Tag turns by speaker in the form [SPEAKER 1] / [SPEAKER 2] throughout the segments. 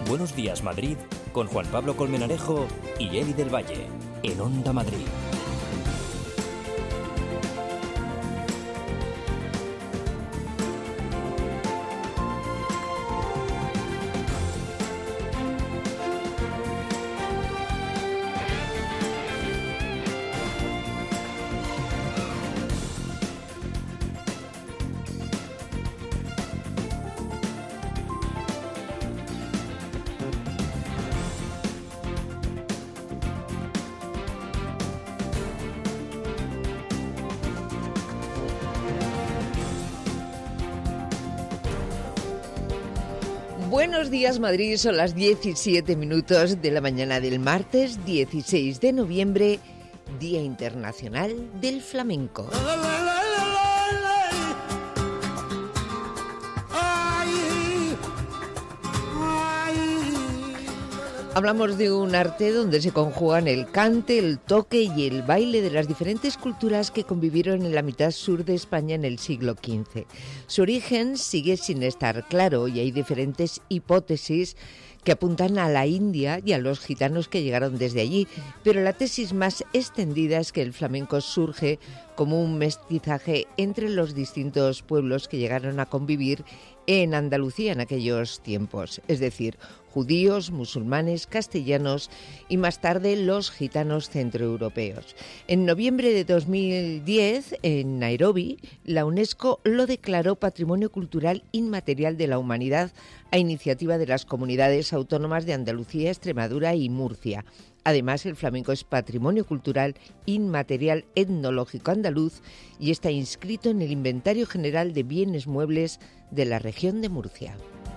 [SPEAKER 1] Buenos Días Madrid con Juan Pablo Colmenarejo y Eli del Valle en Onda Madrid.
[SPEAKER 2] Buenos días Madrid, son las 17 minutos de la mañana del martes 16 de noviembre, Día Internacional del Flamenco. Hablamos de un arte donde se conjugan el cante, el toque y el baile de las diferentes culturas que convivieron en la mitad sur de España en el siglo XV. Su origen sigue sin estar claro y hay diferentes hipótesis que apuntan a la India y a los gitanos que llegaron desde allí, pero la tesis más extendida es que el flamenco surge como un mestizaje entre los distintos pueblos que llegaron a convivir en Andalucía en aquellos tiempos, es decir, judíos, musulmanes, castellanos y más tarde los gitanos centroeuropeos. En noviembre de 2010, en Nairobi, la UNESCO lo declaró Patrimonio Cultural Inmaterial de la Humanidad a iniciativa de las comunidades autónomas de Andalucía, Extremadura y Murcia. Además, el flamenco es Patrimonio Cultural Inmaterial Etnológico Andaluz y está inscrito en el Inventario General de Bienes Muebles de la región de Murcia.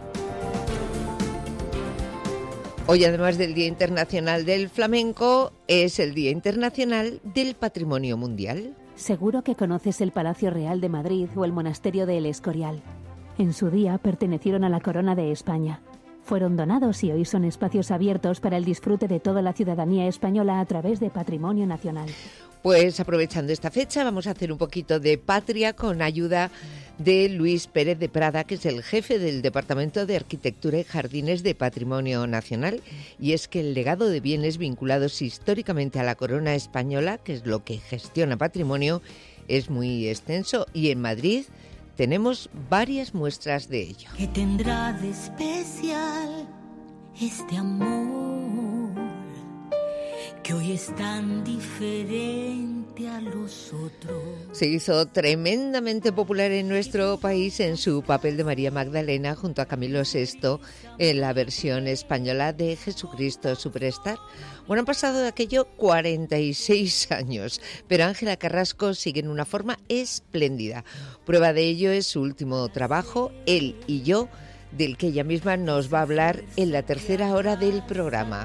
[SPEAKER 2] Hoy, además del Día Internacional del Flamenco, es el Día Internacional del Patrimonio Mundial.
[SPEAKER 3] Seguro que conoces el Palacio Real de Madrid o el Monasterio de El Escorial. En su día pertenecieron a la Corona de España. Fueron donados y hoy son espacios abiertos para el disfrute de toda la ciudadanía española a través de Patrimonio Nacional.
[SPEAKER 2] Pues aprovechando esta fecha vamos a hacer un poquito de patria con ayuda de Luis Pérez de Prada, que es el jefe del Departamento de Arquitectura y Jardines de Patrimonio Nacional. Y es que el legado de bienes vinculados históricamente a la corona española, que es lo que gestiona patrimonio, es muy extenso y en Madrid tenemos varias muestras de ello.
[SPEAKER 4] ¿Qué tendrá de especial este amor que hoy es tan diferente a los otros?
[SPEAKER 2] Se hizo tremendamente popular en nuestro país en su papel de María Magdalena junto a Camilo VI en la versión española de Jesucristo Superstar. Bueno, han pasado de aquello 46 años, pero Ángela Carrasco sigue en una forma espléndida. Prueba de ello es su último trabajo, Él y yo, del que ella misma nos va a hablar en la tercera hora del programa.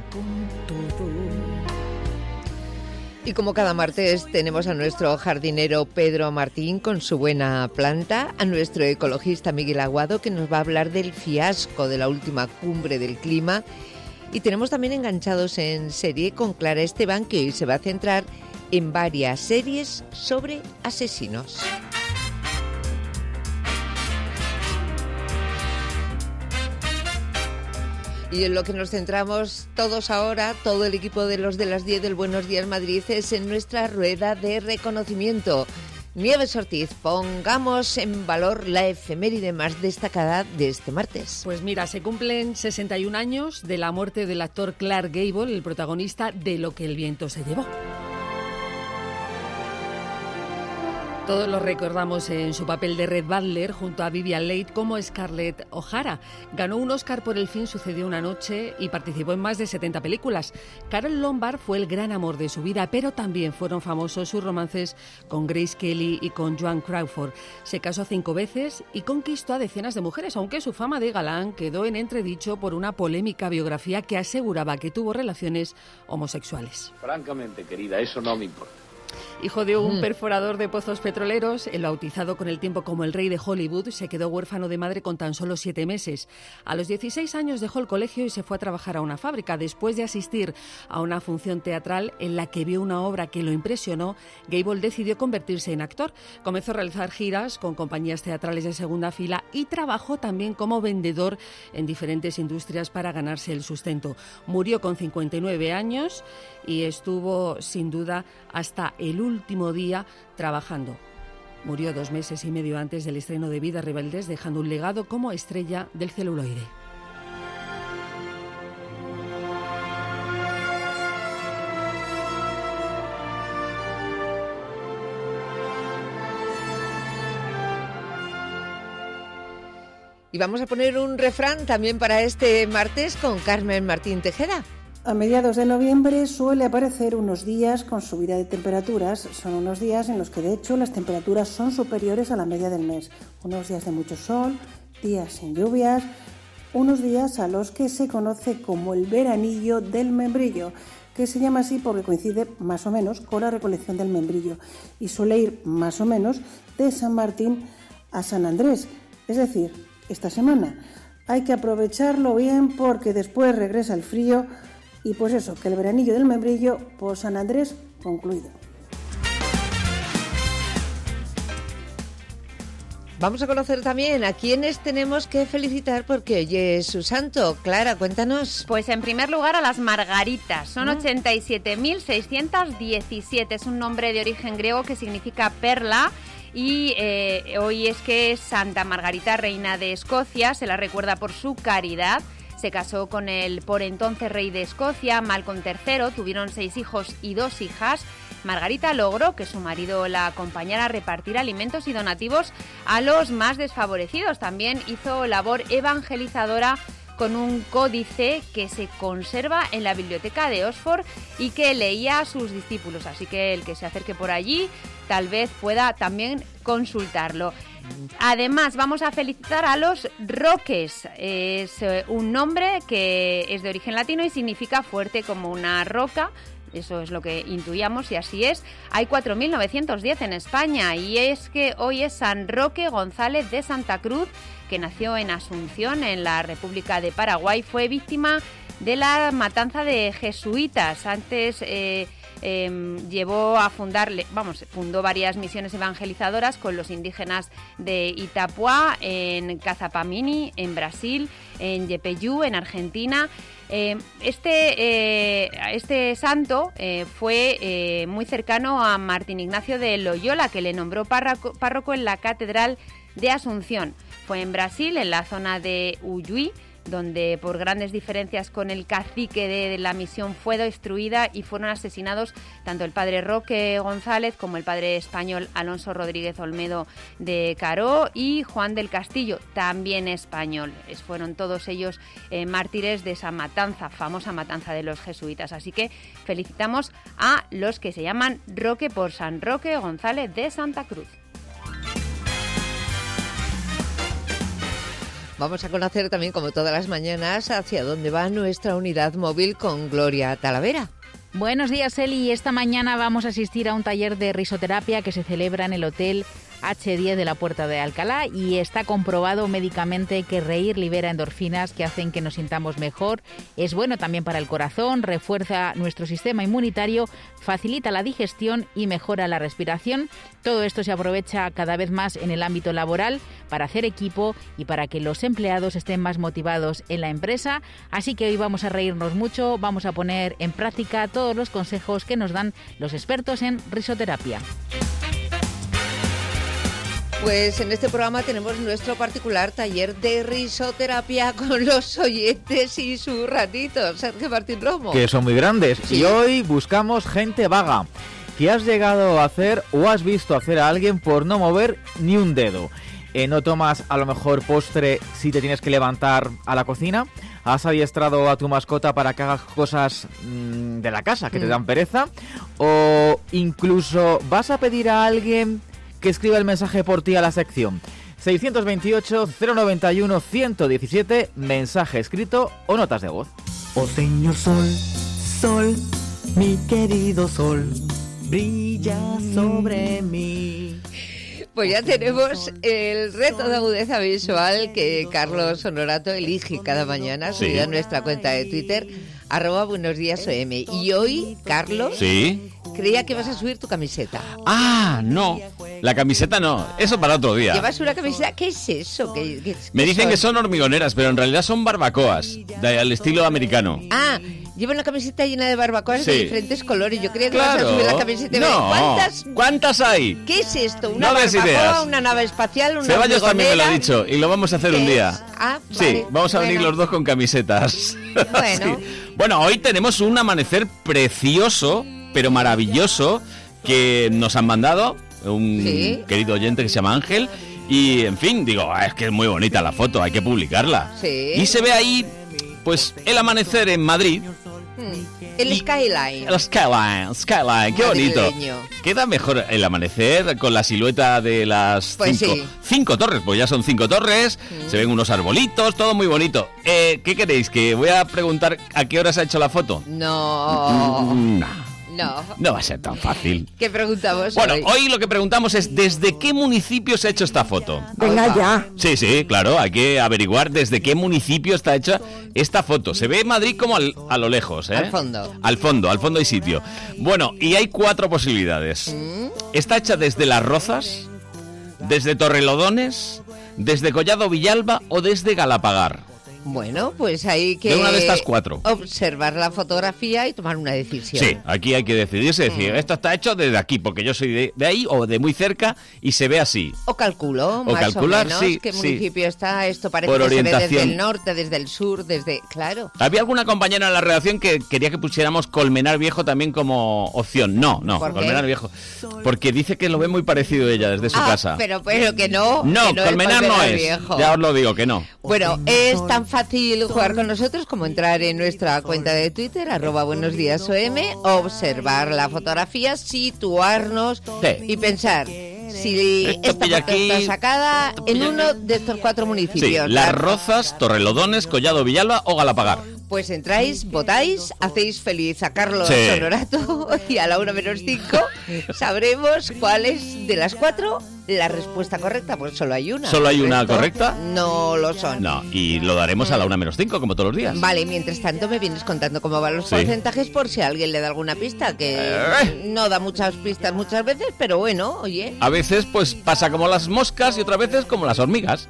[SPEAKER 2] Y como cada martes tenemos a nuestro jardinero Pedro Martín con su buena planta, a nuestro ecologista Miguel Aguado que nos va a hablar del fiasco de la última cumbre del clima. Y tenemos también enganchados en serie con Clara Esteban, que hoy se va a centrar en varias series sobre asesinos. Y en lo que nos centramos todos ahora, todo el equipo de los de las 10 del Buenos Días Madrid, es en nuestra rueda de reconocimiento. Nieves Ortiz, pongamos en valor la efeméride más destacada de este martes.
[SPEAKER 5] Pues mira, se cumplen 61 años de la muerte del actor Clark Gable, el protagonista de Lo que el viento se llevó. Todos lo recordamos en su papel de Red Butler junto a Vivian Leigh como Scarlett O'Hara. Ganó un Oscar por El fin sucedió una noche y participó en más de 70 películas. Carole Lombard fue el gran amor de su vida, pero también fueron famosos sus romances con Grace Kelly y con Joan Crawford. Se casó 5 veces y conquistó a decenas de mujeres, aunque su fama de galán quedó en entredicho por una polémica biografía que aseguraba que tuvo relaciones homosexuales.
[SPEAKER 6] Francamente, querida, eso no me importa.
[SPEAKER 5] Hijo de un perforador de pozos petroleros, el bautizado con el tiempo como el rey de Hollywood, se quedó huérfano de madre con tan solo 7 meses. A los 16 años dejó el colegio y se fue a trabajar a una fábrica. Después de asistir a una función teatral en la que vio una obra que lo impresionó, Gable decidió convertirse en actor. Comenzó a realizar giras con compañías teatrales de segunda fila y trabajó también como vendedor en diferentes industrias para ganarse el sustento. Murió con 59 años y estuvo sin duda hasta el último día trabajando. Murió 2 meses y medio antes del estreno de Vidas Rebeldes, dejando un legado como estrella del celuloide.
[SPEAKER 2] Y vamos a poner un refrán también para este martes con Carmen Martín Tejeda.
[SPEAKER 6] A mediados de noviembre suele aparecer unos días con subida de temperaturas. Son unos días en los que de hecho las temperaturas son superiores a la media del mes. Unos días de mucho sol, días sin lluvias, unos días a los que se conoce como el veranillo del membrillo, que se llama así porque coincide más o menos con la recolección del membrillo y suele ir más o menos de San Martín a San Andrés, es decir, esta semana. Hay que aprovecharlo bien porque después regresa el frío y pues eso, que el veranillo del membrillo por San Andrés concluido.
[SPEAKER 2] Vamos a conocer también a quienes tenemos que felicitar porque hoy es su santo. Clara, cuéntanos.
[SPEAKER 7] Pues en primer lugar a las Margaritas. Son 87.617. Es un nombre de origen griego que significa perla. Y hoy es que es Santa Margarita, reina de Escocia, se la recuerda por su caridad. Se casó con el por entonces rey de Escocia, Malcolm III, tuvieron 6 hijos y 2 hijas. Margarita logró que su marido la acompañara a repartir alimentos y donativos a los más desfavorecidos. También hizo labor evangelizadora con un códice que se conserva en la biblioteca de Oxford y que leía a sus discípulos. Así que el que se acerque por allí tal vez pueda también consultarlo. Además, vamos a felicitar a los Roques. Es un nombre que es de origen latino y significa fuerte como una roca. Eso es lo que intuíamos y así es. Hay 4.910 en España y es que hoy es San Roque González de Santa Cruz, que nació en Asunción, en la República de Paraguay. Fue víctima de la matanza de jesuitas. Antes fundó varias misiones evangelizadoras con los indígenas de Itapuá, en Cazapamini, en Brasil, en Yepeyú, en Argentina. Este santo fue muy cercano a Martín Ignacio de Loyola, que le nombró párroco en la Catedral de Asunción. Fue en Brasil, en la zona de Uyui, donde por grandes diferencias con el cacique de la misión fue destruida y fueron asesinados tanto el padre Roque González como el padre español Alonso Rodríguez Olmedo de Caró y Juan del Castillo, también español. Fueron todos ellos mártires de esa matanza, famosa matanza de los jesuitas. Así que felicitamos a los que se llaman Roque por San Roque González de Santa Cruz.
[SPEAKER 2] Vamos a conocer también, como todas las mañanas, hacia dónde va nuestra unidad móvil con Gloria Talavera.
[SPEAKER 8] Buenos días, Eli. Esta mañana vamos a asistir a un taller de risoterapia que se celebra en el Hotel H10 de la Puerta de Alcalá y está comprobado médicamente que reír libera endorfinas que hacen que nos sintamos mejor. Es bueno también para el corazón, refuerza nuestro sistema inmunitario, facilita la digestión y mejora la respiración. Todo esto se aprovecha cada vez más en el ámbito laboral para hacer equipo y para que los empleados estén más motivados en la empresa. Así que hoy vamos a reírnos mucho, vamos a poner en práctica todos los consejos que nos dan los expertos en risoterapia.
[SPEAKER 2] Pues en este programa tenemos nuestro particular taller de risoterapia con los oyentes y sus ratitos. Sergio Martín Romo.
[SPEAKER 9] Que son muy grandes.
[SPEAKER 2] Sí.
[SPEAKER 9] Y hoy buscamos gente vaga. ¿Qué has llegado a hacer o has visto hacer a alguien por no mover ni un dedo? ¿No tomas a lo mejor postre si te tienes que levantar a la cocina? ¿Has adiestrado a tu mascota para que haga cosas de la casa que te dan pereza? ¿O incluso vas a pedir a alguien que escriba el mensaje por ti a la sección? 628-091-117, mensaje escrito o notas de voz.
[SPEAKER 10] Oh señor sol, sol, mi querido sol, brilla sobre mí.
[SPEAKER 2] Pues ya tenemos el reto de agudeza visual que Carlos Honorato elige cada mañana, subido a nuestra cuenta de Twitter, @buenosdiasom. Y hoy, Carlos, creía que vas a subir tu camiseta.
[SPEAKER 11] Ah, no, la camiseta no, eso para otro día.
[SPEAKER 2] ¿Llevas una camiseta? ¿Qué es eso?
[SPEAKER 11] Me dicen que son hormigoneras, pero en realidad son barbacoas, al estilo americano.
[SPEAKER 2] Ah, lleva una camiseta llena de barbacoas de diferentes colores. Yo creía que vas a subir la camiseta.
[SPEAKER 11] No. ¿Cuántas hay?
[SPEAKER 2] ¿Qué es esto? ¿Una
[SPEAKER 11] barbacoa,
[SPEAKER 2] ideas. Una nave espacial, una
[SPEAKER 11] Ceballos también me lo ha dicho y lo vamos a hacer un día.
[SPEAKER 2] Ah,
[SPEAKER 11] sí,
[SPEAKER 2] vale,
[SPEAKER 11] vamos a venir los dos con camisetas.
[SPEAKER 2] Bueno.
[SPEAKER 11] Bueno, hoy tenemos un amanecer precioso, pero maravilloso, que nos han mandado un querido oyente que se llama Ángel. Y, en fin, digo, es que es muy bonita la foto, hay que publicarla.
[SPEAKER 2] Sí.
[SPEAKER 11] Y se ve ahí, pues, el amanecer en Madrid.
[SPEAKER 2] El skyline.
[SPEAKER 11] El skyline, qué bonito. Queda mejor el amanecer con la silueta de las cinco torres, pues ya son 5 torres, se ven unos arbolitos, todo muy bonito. ¿Qué queréis? ¿Que voy a preguntar a qué hora se ha hecho la foto? No va a ser tan fácil.
[SPEAKER 2] ¿Qué preguntamos
[SPEAKER 11] hoy? Hoy lo que preguntamos es ¿desde qué municipio se ha hecho esta foto?
[SPEAKER 6] Venga ya.
[SPEAKER 11] Sí, claro, hay que averiguar desde qué municipio está hecha esta foto. Se ve Madrid como a lo lejos, ¿eh?
[SPEAKER 2] Al fondo.
[SPEAKER 11] Al fondo hay sitio. Bueno, y hay 4 posibilidades. Está hecha desde Las Rozas, desde Torrelodones, desde Collado Villalba o desde Galapagar.
[SPEAKER 2] Bueno, pues hay que
[SPEAKER 11] de una de estas 4
[SPEAKER 2] observar la fotografía y tomar una decisión.
[SPEAKER 11] Sí, aquí hay que decidirse, decir, esto está hecho desde aquí, porque yo soy de ahí o de muy cerca y se ve así.
[SPEAKER 2] O calculo,
[SPEAKER 11] o
[SPEAKER 2] más
[SPEAKER 11] calcular,
[SPEAKER 2] o menos, qué municipio está, esto parece
[SPEAKER 11] por
[SPEAKER 2] que
[SPEAKER 11] orientación.
[SPEAKER 2] se ve desde el norte, desde el sur, claro.
[SPEAKER 11] Había alguna compañera en la redacción que quería que pusiéramos Colmenar Viejo también como opción. No, Colmenar Viejo. Porque dice que lo ve muy parecido ella desde su casa.
[SPEAKER 2] Pero que no.
[SPEAKER 11] No,
[SPEAKER 2] que
[SPEAKER 11] Colmenar no es.
[SPEAKER 2] Viejo.
[SPEAKER 11] Ya os lo digo, que no.
[SPEAKER 2] Bueno, es tan fácil jugar con nosotros como entrar en nuestra cuenta de Twitter, @buenosdiasom, observar la fotografía, situarnos y pensar si esta foto está sacada en uno de estos 4 municipios.
[SPEAKER 11] Sí, Las Rozas, Torrelodones, Collado Villalba o Galapagar.
[SPEAKER 2] Pues entráis, votáis, hacéis feliz a Carlos Honorato y a la 1:05 sabremos cuál es de las 4 la respuesta correcta. Pues solo hay una.
[SPEAKER 11] ¿Solo hay una correcta?
[SPEAKER 2] No lo son.
[SPEAKER 11] No, y lo daremos a la 1:05 como todos los días.
[SPEAKER 2] Vale, mientras tanto me vienes contando cómo van los porcentajes por si alguien le da alguna pista, que no da muchas pistas muchas veces, pero bueno, oye.
[SPEAKER 11] A veces pues pasa como las moscas y otras veces como las hormigas.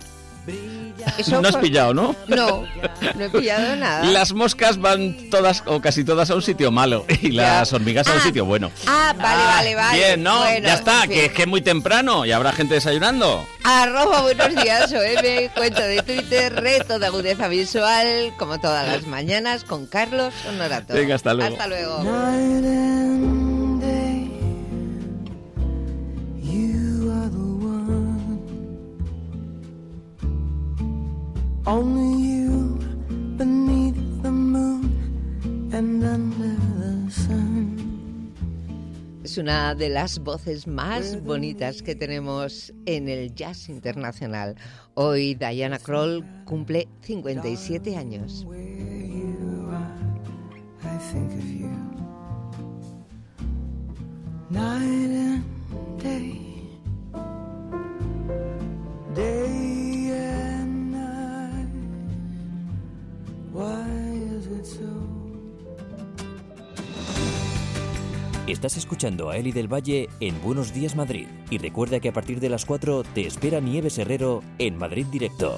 [SPEAKER 2] Eso
[SPEAKER 11] no has pillado, ¿no?
[SPEAKER 2] No he pillado nada.
[SPEAKER 11] Las moscas van todas o casi todas a un sitio malo y las hormigas a un sitio bueno.
[SPEAKER 2] Vale.
[SPEAKER 11] Bien, ¿no?
[SPEAKER 2] Bueno,
[SPEAKER 11] ya está, que es que es muy temprano y habrá gente desayunando.
[SPEAKER 2] @buenosdiasom, cuenta de Twitter, reto de agudeza visual, como todas las mañanas, con Carlos Honorato.
[SPEAKER 11] Venga, hasta luego.
[SPEAKER 2] Hasta luego.
[SPEAKER 10] Only you beneath the moon and under the sun.
[SPEAKER 2] Es una de las voces más bonitas que tenemos en el jazz internacional. Hoy Diana Krall cumple 57 años.
[SPEAKER 10] I think of you. Night and day. Day and night. Why is it so?
[SPEAKER 1] Estás escuchando a Eli del Valle en Buenos Días Madrid. Y recuerda que a partir de las 4 te espera Nieves Herrero en Madrid Directo.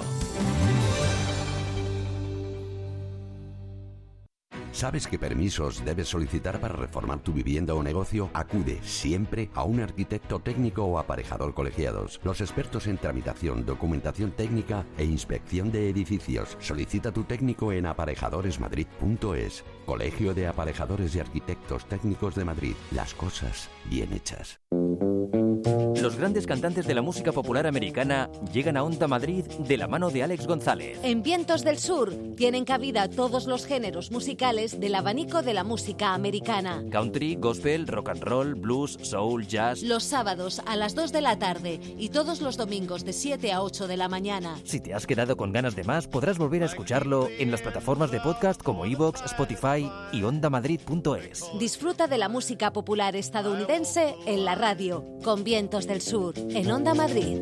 [SPEAKER 12] ¿Sabes qué permisos debes solicitar para reformar tu vivienda o negocio? Acude siempre a un arquitecto técnico o aparejador colegiados. Los expertos en tramitación, documentación técnica e inspección de edificios. Solicita tu técnico en aparejadoresmadrid.es. Colegio de Aparejadores y Arquitectos Técnicos de Madrid. Las cosas bien hechas.
[SPEAKER 1] Los grandes cantantes de la música popular americana llegan a Onda Madrid de la mano de Alex González.
[SPEAKER 13] En Vientos del Sur tienen cabida todos los géneros musicales del abanico de la música americana.
[SPEAKER 1] Country, gospel, rock and roll, blues, soul, jazz.
[SPEAKER 13] Los sábados a las 2 de la tarde y todos los domingos de 7 a 8 de la mañana.
[SPEAKER 1] Si te has quedado con ganas de más, podrás volver a escucharlo en las plataformas de podcast como iVoox, Spotify y ondamadrid.es.
[SPEAKER 13] Disfruta de la música popular estadounidense en la radio, con Vientos del Sur, en Onda Madrid.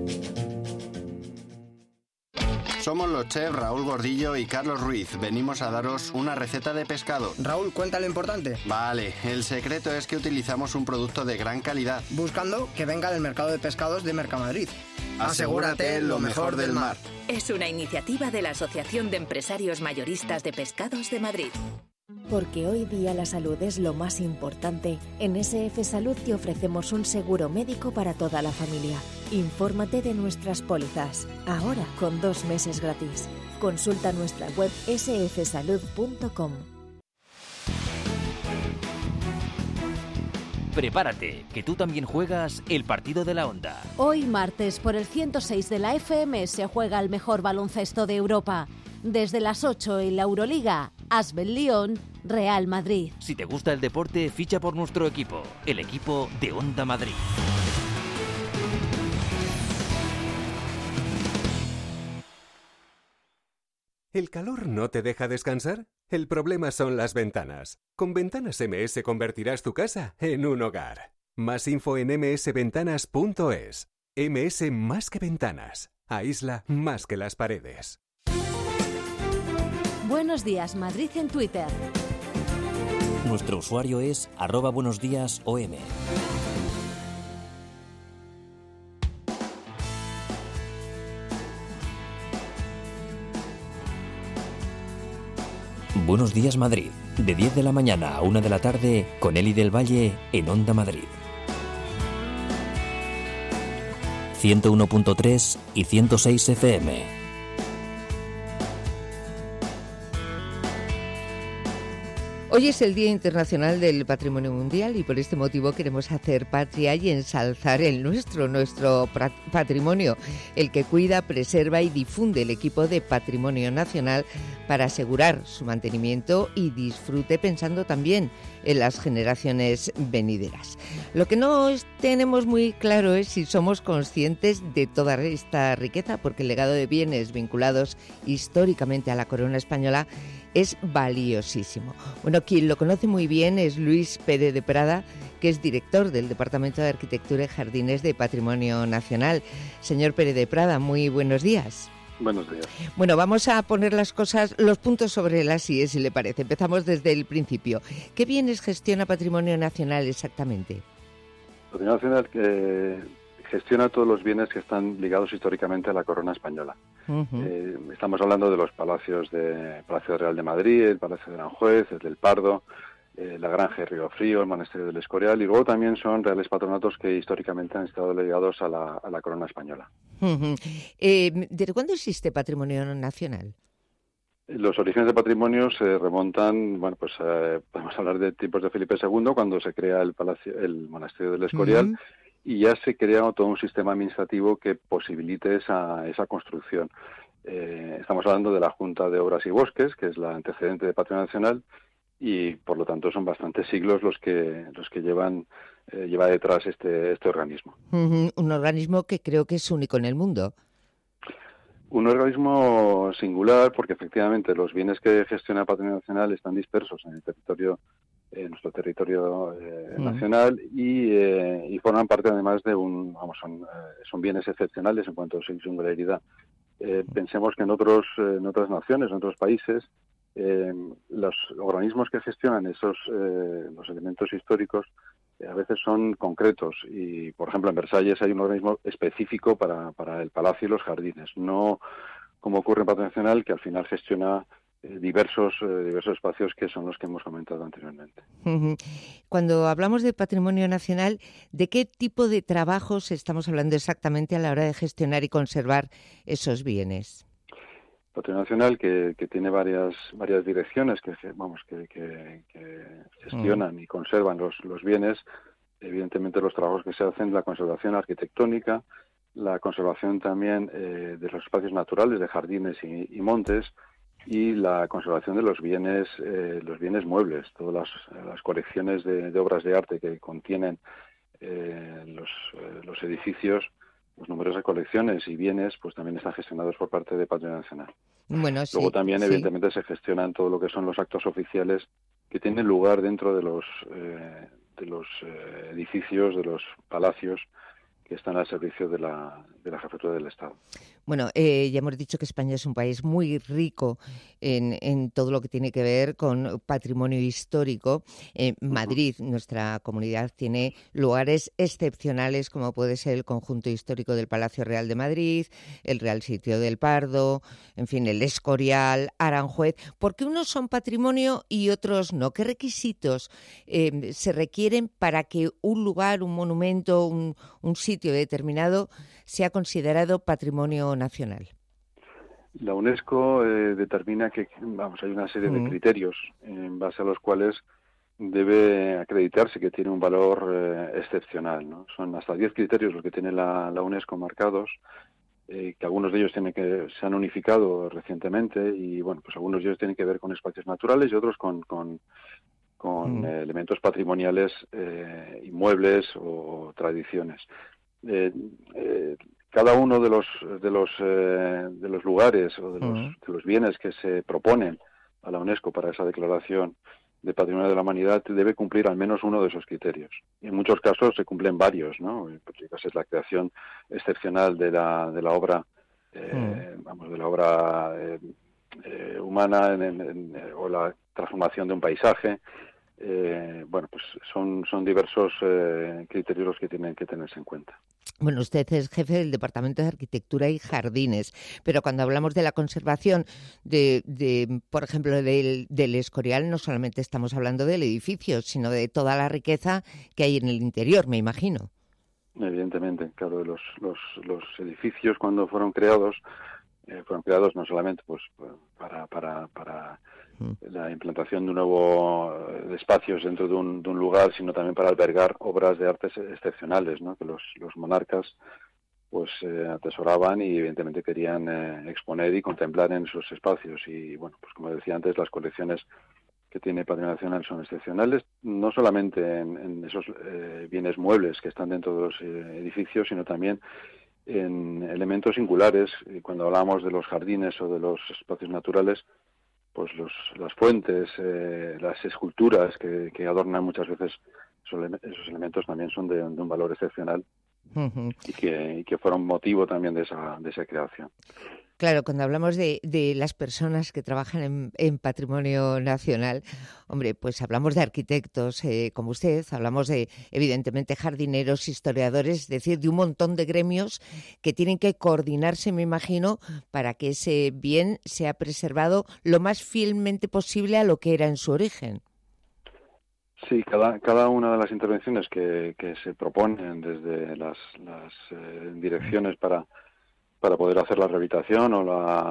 [SPEAKER 14] Somos los chefs Raúl Gordillo y Carlos Ruiz. Venimos a daros una receta de pescado.
[SPEAKER 15] Raúl, cuenta lo importante.
[SPEAKER 14] Vale, el secreto es que utilizamos un producto de gran calidad.
[SPEAKER 15] Buscando que venga del mercado de pescados de Mercamadrid.
[SPEAKER 14] Asegúrate lo mejor del mar.
[SPEAKER 16] Es una iniciativa de la Asociación de Empresarios Mayoristas de Pescados de Madrid.
[SPEAKER 17] Porque hoy día la salud es lo más importante, en SF Salud te ofrecemos un seguro médico para toda la familia. Infórmate de nuestras pólizas, ahora con 2 meses gratis. Consulta nuestra web sfsalud.com.
[SPEAKER 1] Prepárate, que tú también juegas el partido de la Onda.
[SPEAKER 13] Hoy martes por el 106 de la FM se juega el mejor baloncesto de Europa. Desde las 8 en la Euroliga, Asbel Lyon, Real Madrid.
[SPEAKER 1] Si te gusta el deporte, ficha por nuestro equipo, el equipo de Onda Madrid.
[SPEAKER 18] ¿El calor no te deja descansar? El problema son las ventanas. Con Ventanas MS convertirás tu casa en un hogar. Más info en msventanas.es. MS más que ventanas. Aísla más que las paredes.
[SPEAKER 13] Buenos días, Madrid en Twitter.
[SPEAKER 1] Nuestro usuario es @buenosdiasom. Buenos días Madrid, de 10 de la mañana a 1 de la tarde, con Eli del Valle en Onda Madrid. 101.3 y 106 FM.
[SPEAKER 2] Hoy es el Día Internacional del Patrimonio Mundial y por este motivo queremos hacer patria y ensalzar el nuestro patrimonio, el que cuida, preserva y difunde el equipo de Patrimonio Nacional para asegurar su mantenimiento y disfrute, pensando también en las generaciones venideras. Lo que no tenemos muy claro es si somos conscientes de toda esta riqueza, porque el legado de bienes vinculados históricamente a la corona española es valiosísimo. Bueno, quien lo conoce muy bien es Luis Pérez de Prada, que es director del Departamento de Arquitectura y Jardines de Patrimonio Nacional. Señor Pérez de Prada, muy buenos días.
[SPEAKER 19] Buenos días.
[SPEAKER 2] Bueno, vamos a poner los puntos sobre las IES, si le parece. Empezamos desde el principio. ¿Qué bienes gestiona Patrimonio Nacional exactamente?
[SPEAKER 19] Patrimonio Nacional gestiona todos los bienes que están ligados históricamente a la corona española. Uh-huh. Estamos hablando de los palacios de Palacio Real de Madrid, el Palacio de Aranjuez, el del Pardo, la Granja de Río Frío, el Monasterio del Escorial, y luego también son reales patronatos que históricamente han estado ligados a la corona española.
[SPEAKER 2] Uh-huh. ¿Desde cuándo existe Patrimonio Nacional?
[SPEAKER 19] Los orígenes de patrimonio se remontan, podemos hablar de tiempos de Felipe II, cuando se crea el Monasterio del Escorial, uh-huh. Y ya se crea todo un sistema administrativo que posibilite esa construcción. Estamos hablando de la Junta de Obras y Bosques, que es la antecedente de Patrimonio Nacional, y por lo tanto son bastantes siglos los que lleva detrás este organismo.
[SPEAKER 2] Uh-huh. Un organismo que creo que es único en el mundo.
[SPEAKER 19] Un organismo singular, porque efectivamente los bienes que gestiona Patrimonio Nacional están dispersos en nuestro territorio nacional y forman parte además de son bienes excepcionales en cuanto a su singularidad. Pensemos que en otras naciones, en otros países, los organismos que gestionan los elementos históricos a veces son concretos y, por ejemplo, en Versalles hay un organismo específico para el palacio y los jardines, no como ocurre en Patrimonio Nacional, que al final gestiona diversos espacios que son los que hemos comentado anteriormente.
[SPEAKER 2] Cuando hablamos de Patrimonio Nacional, ¿de qué tipo de trabajos estamos hablando exactamente a la hora de gestionar y conservar esos bienes?
[SPEAKER 19] Patrimonio Nacional que tiene varias direcciones que gestionan y conservan los bienes. evidentemente los trabajos que se hacen, la conservación arquitectónica, la conservación también de los espacios naturales, de jardines y montes, y la conservación de los bienes muebles, todas las colecciones de obras de arte que contienen los edificios, las numerosas colecciones y bienes, pues también están gestionados por parte de Patrimonio Nacional.
[SPEAKER 2] Bueno,
[SPEAKER 19] Luego también, evidentemente, se gestionan todo lo que son los actos oficiales que tienen lugar dentro de los edificios, de los palacios que están al servicio de la jefatura del Estado.
[SPEAKER 2] Bueno, ya hemos dicho que España es un país muy rico en todo lo que tiene que ver con patrimonio histórico. Madrid, nuestra comunidad, tiene lugares excepcionales como puede ser el conjunto histórico del Palacio Real de Madrid, el Real Sitio del Pardo, en fin, el Escorial, Aranjuez. ¿Por qué unos son patrimonio y otros no? ¿Qué requisitos se requieren para que un lugar, un monumento, un sitio determinado sea considerado patrimonio nacional?
[SPEAKER 19] La UNESCO determina que, hay una serie de criterios en base a los cuales debe acreditarse que tiene un valor excepcional, ¿no? Son hasta 10 criterios los que tiene la UNESCO marcados, que algunos de ellos se han unificado recientemente y, bueno, pues algunos de ellos tienen que ver con espacios naturales y otros con elementos patrimoniales, inmuebles o tradiciones. Cada uno de los lugares o de los bienes que se proponen a la UNESCO para esa declaración de Patrimonio de la Humanidad debe cumplir al menos uno de esos criterios. Y en muchos casos se cumplen varios, ¿no? Es la creación excepcional de la obra, de la obra humana o la transformación de un paisaje. Pues son diversos criterios los que tienen que tenerse en cuenta.
[SPEAKER 2] Bueno, usted es jefe del Departamento de Arquitectura y Jardines, pero cuando hablamos de la conservación por ejemplo, del Escorial, no solamente estamos hablando del edificio, sino de toda la riqueza que hay en el interior, me imagino.
[SPEAKER 19] Evidentemente, claro, los edificios cuando fueron creados no solamente pues para la implantación de un nuevo espacios dentro de un lugar, sino también para albergar obras de artes excepcionales, ¿no? Que los monarcas pues atesoraban y evidentemente querían exponer y contemplar en esos espacios. Y bueno, pues como decía antes, las colecciones que tiene Patrimonio Nacional son excepcionales, no solamente en esos bienes muebles que están dentro de los edificios, sino también en elementos singulares. Y cuando hablamos de los jardines o de los espacios naturales, pues las fuentes, las esculturas que adornan muchas veces esos elementos también son de un valor excepcional y que fueron motivo también de esa creación.
[SPEAKER 2] Claro, cuando hablamos de las personas que trabajan en patrimonio nacional, hombre, pues hablamos de arquitectos como usted, hablamos de, evidentemente, jardineros, historiadores, es decir, de un montón de gremios que tienen que coordinarse, me imagino, para que ese bien sea preservado lo más fielmente posible a lo que era en su origen.
[SPEAKER 19] Sí, cada una de las intervenciones que se proponen desde las direcciones para poder hacer la rehabilitación o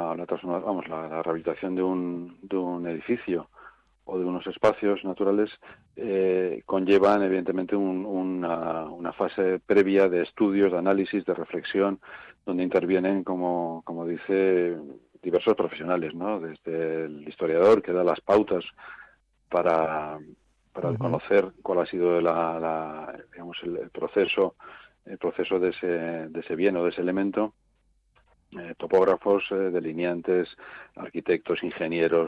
[SPEAKER 19] la rehabilitación de un edificio o de unos espacios naturales conllevan evidentemente una fase previa de estudios, de análisis, de reflexión, donde intervienen, como dice, diversos profesionales, ¿no? Desde el historiador que da las pautas para conocer cuál ha sido el proceso de ese bien o de ese elemento, topógrafos, delineantes, arquitectos, ingenieros,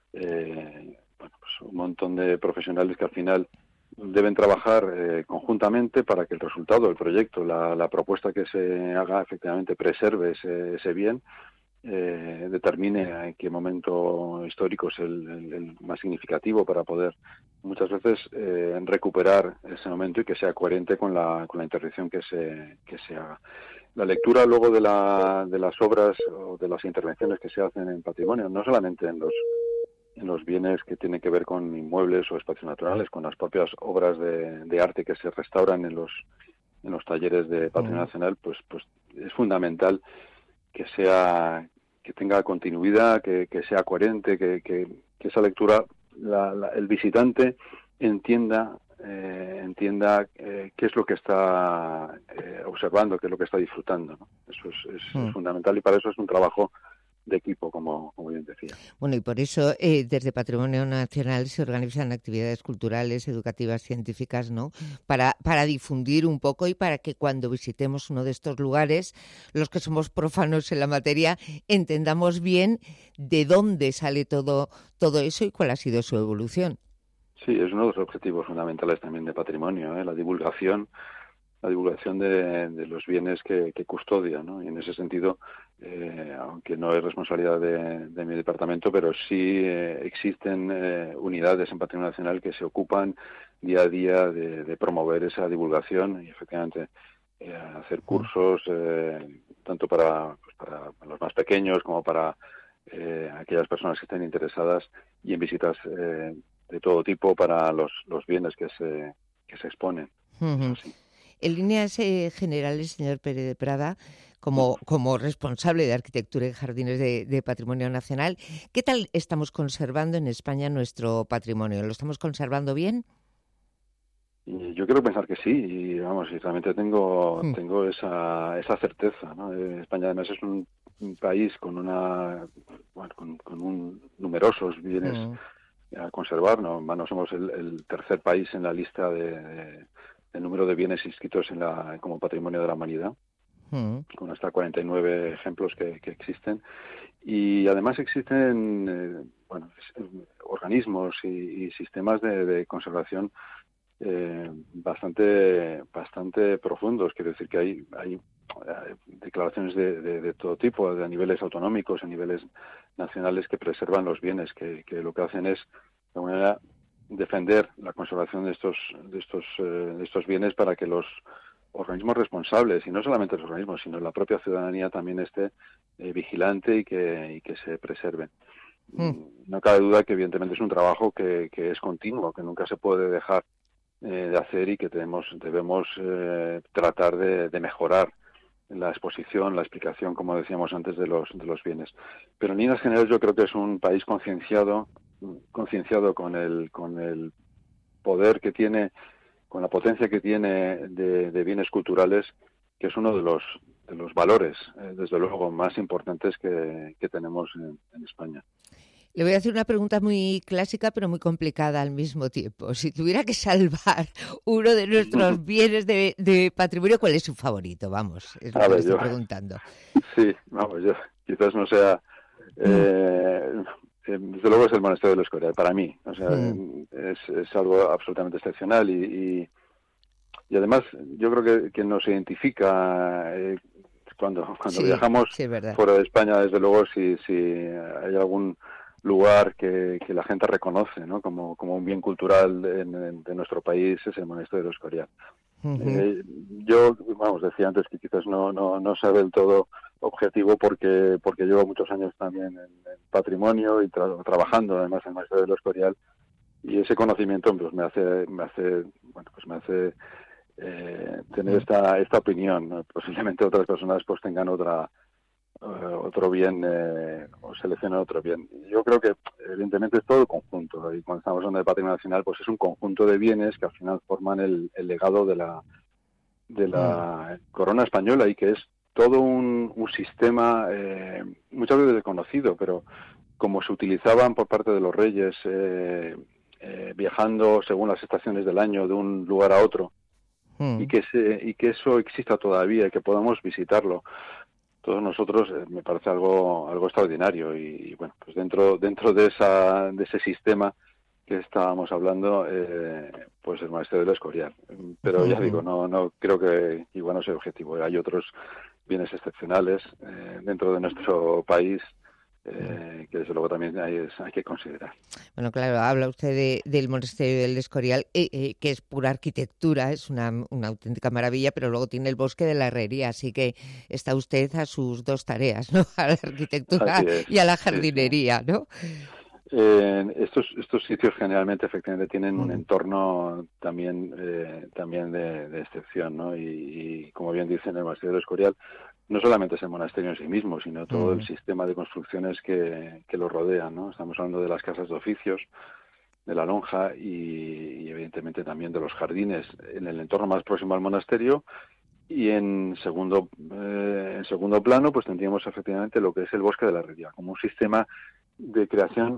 [SPEAKER 19] pues un montón de profesionales que al final deben trabajar conjuntamente para que el resultado del proyecto, la propuesta que se haga, efectivamente preserve ese bien, determine en qué momento histórico es el más significativo para poder muchas veces recuperar ese momento y que sea coherente con la intervención que se haga. La lectura luego de las obras o de las intervenciones que se hacen en patrimonio, no solamente en los bienes que tienen que ver con inmuebles o espacios naturales, con las propias obras de arte que se restauran en los talleres de Patrimonio Nacional, pues es fundamental que tenga continuidad, que sea coherente, que esa lectura el visitante entienda entienda qué es lo que está observando, qué es lo que está disfrutando, ¿no? Eso es fundamental, y para eso es un trabajo de equipo, como bien decía.
[SPEAKER 2] Bueno, y por eso desde Patrimonio Nacional se organizan actividades culturales, educativas, científicas, ¿no? Para difundir un poco y para que cuando visitemos uno de estos lugares, los que somos profanos en la materia, entendamos bien de dónde sale todo eso y cuál ha sido su evolución.
[SPEAKER 19] Sí, es uno de los objetivos fundamentales también de Patrimonio, la divulgación de los bienes que custodia, ¿no? Y en ese sentido, aunque no es responsabilidad de mi departamento, pero sí existen unidades en Patrimonio Nacional que se ocupan día a día de promover esa divulgación y efectivamente hacer cursos tanto para los más pequeños como para aquellas personas que estén interesadas, y en visitas de todo tipo para los bienes que se exponen.
[SPEAKER 2] Uh-huh. En líneas generales, señor Pérez de Prada, como responsable de Arquitectura y Jardines de Patrimonio Nacional, ¿qué tal estamos conservando en España nuestro patrimonio? ¿Lo estamos conservando bien?
[SPEAKER 19] Y yo quiero pensar que sí, y vamos, y realmente tengo esa certeza, ¿no? España además es un país con numerosos bienes a conservar, ¿no? No somos el tercer país en la lista del número de bienes inscritos como Patrimonio de la Humanidad, con hasta 49 ejemplos que existen, y además existen organismos y sistemas de conservación bastante profundos. Quiero decir que hay declaraciones de todo tipo, a niveles autonómicos, a niveles nacionales, que preservan los bienes, que lo que hacen es, de alguna manera, defender la conservación de estos bienes para que los organismos responsables, y no solamente los organismos, sino la propia ciudadanía también esté vigilante y que se preserven. No cabe duda que evidentemente es un trabajo que es continuo, que nunca se puede dejar de hacer, y que debemos tratar de mejorar la exposición, la explicación, como decíamos antes, de los bienes. Pero en líneas generales yo creo que es un país concienciado con el poder que tiene, con la potencia que tiene de bienes culturales, que es uno de los valores, desde luego, más importantes que tenemos en España.
[SPEAKER 2] Le voy a hacer una pregunta muy clásica, pero muy complicada al mismo tiempo. Si tuviera que salvar uno de nuestros bienes de patrimonio, ¿cuál es su favorito? Vamos, es lo que le estoy preguntando.
[SPEAKER 19] Sí, vamos, yo quizás no sea... desde luego es el Monasterio del Escorial, para mí. O sea, es algo absolutamente excepcional y además yo creo que nos identifica cuando viajamos fuera de España, desde luego, si hay algún lugar que la gente reconoce, ¿no? como un bien cultural de nuestro país, es el Monasterio del Escorial. Yo, decía antes que quizás no sea del todo objetivo porque llevo muchos años también en patrimonio y trabajando además en el Monasterio del Escorial, y ese conocimiento pues me hace tener esta opinión, ¿no? Posiblemente otras personas pues tengan otro bien o seleccionen otro bien. Yo creo que evidentemente es todo el conjunto, y cuando estamos hablando de patrimonio nacional pues es un conjunto de bienes que al final forman el legado de la corona española, y que es todo un sistema muchas veces desconocido, pero como se utilizaban por parte de los reyes viajando según las estaciones del año de un lugar a otro, y que eso exista todavía y que podamos visitarlo todos nosotros, me parece algo extraordinario. Y bueno, pues dentro de ese sistema que estábamos hablando, pues el Monasterio del Escorial. Pero ya digo, no creo que igual no sea el objetivo. Hay otros bienes excepcionales dentro de nuestro país que desde luego también hay que considerar.
[SPEAKER 2] Bueno, claro, habla usted del Monasterio del Escorial, que es pura arquitectura, es una auténtica maravilla, pero luego tiene el bosque de la Herrería, así que está usted a sus dos tareas, ¿no? A la arquitectura y a la jardinería, ¿no?
[SPEAKER 19] Estos sitios generalmente efectivamente tienen un entorno también de excepción, ¿no? Y como bien dicen, el Monasterio del Escorial no solamente es el monasterio en sí mismo, sino todo el sistema de construcciones que lo rodean, ¿no? Estamos hablando de las casas de oficios, la lonja y evidentemente también de los jardines en el entorno más próximo al monasterio. Y en segundo plano, pues tendríamos efectivamente lo que es el bosque de la Herrería, como un sistema de creación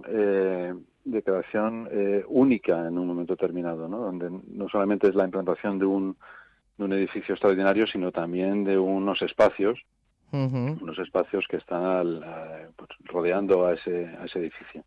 [SPEAKER 19] única en un momento determinado, ¿no? Donde no solamente es la implantación de un edificio extraordinario, sino también de unos espacios que están pues, rodeando a ese edificio.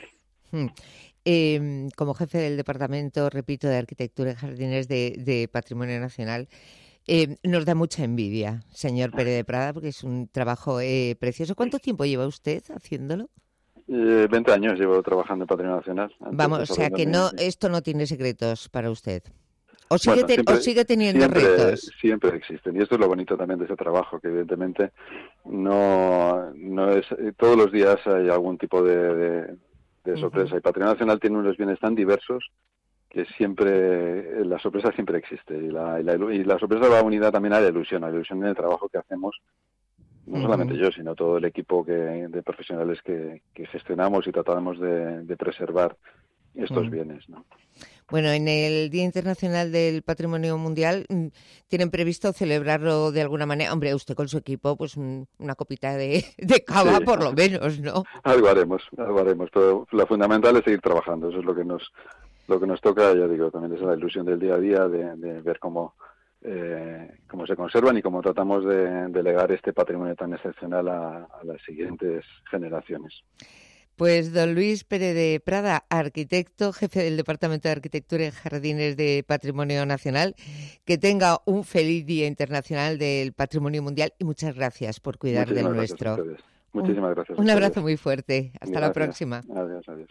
[SPEAKER 2] Como jefe del Departamento, repito, de Arquitectura y Jardines de Patrimonio Nacional, nos da mucha envidia, señor Pérez de Prada, porque es un trabajo precioso. ¿Cuánto tiempo lleva usted haciéndolo?
[SPEAKER 19] 20 años llevo trabajando en Patrimonio Nacional.
[SPEAKER 2] Vamos, o sea que esto no tiene secretos para usted. ¿O sigue teniendo retos?
[SPEAKER 19] Siempre existen. Y esto es lo bonito también de ese trabajo, que evidentemente no es... Todos los días hay algún tipo de sorpresa. Y Patrimonio Nacional tiene unos bienes tan diversos que siempre la sorpresa siempre existe. Y la sorpresa va unida también a la ilusión en el trabajo que hacemos. No solamente yo, sino todo el equipo de profesionales que gestionamos y tratamos de preservar estos bienes, ¿no?
[SPEAKER 2] Bueno, en el Día Internacional del Patrimonio Mundial, ¿tienen previsto celebrarlo de alguna manera? Hombre, usted con su equipo, pues una copita de cava, sí, por lo menos, ¿no?
[SPEAKER 19] Algo haremos, pero lo fundamental es seguir trabajando. Eso es lo que nos toca, ya digo, también es la ilusión del día a día de ver cómo se conservan y cómo tratamos de legar este patrimonio tan excepcional a las siguientes generaciones.
[SPEAKER 2] Pues don Luis Pérez de Prada, arquitecto, jefe del Departamento de Arquitectura y Jardines de Patrimonio Nacional, que tenga un feliz Día Internacional del Patrimonio Mundial y muchas gracias por cuidar del nuestro.
[SPEAKER 19] Muchísimas gracias.
[SPEAKER 2] Un abrazo muy fuerte. Hasta la próxima.
[SPEAKER 19] Adiós.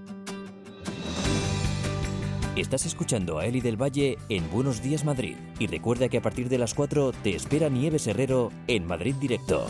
[SPEAKER 1] Estás escuchando a Eli del Valle en Buenos Días Madrid. Y recuerda que a partir de las 4 te espera Nieves Herrero en Madrid Directo.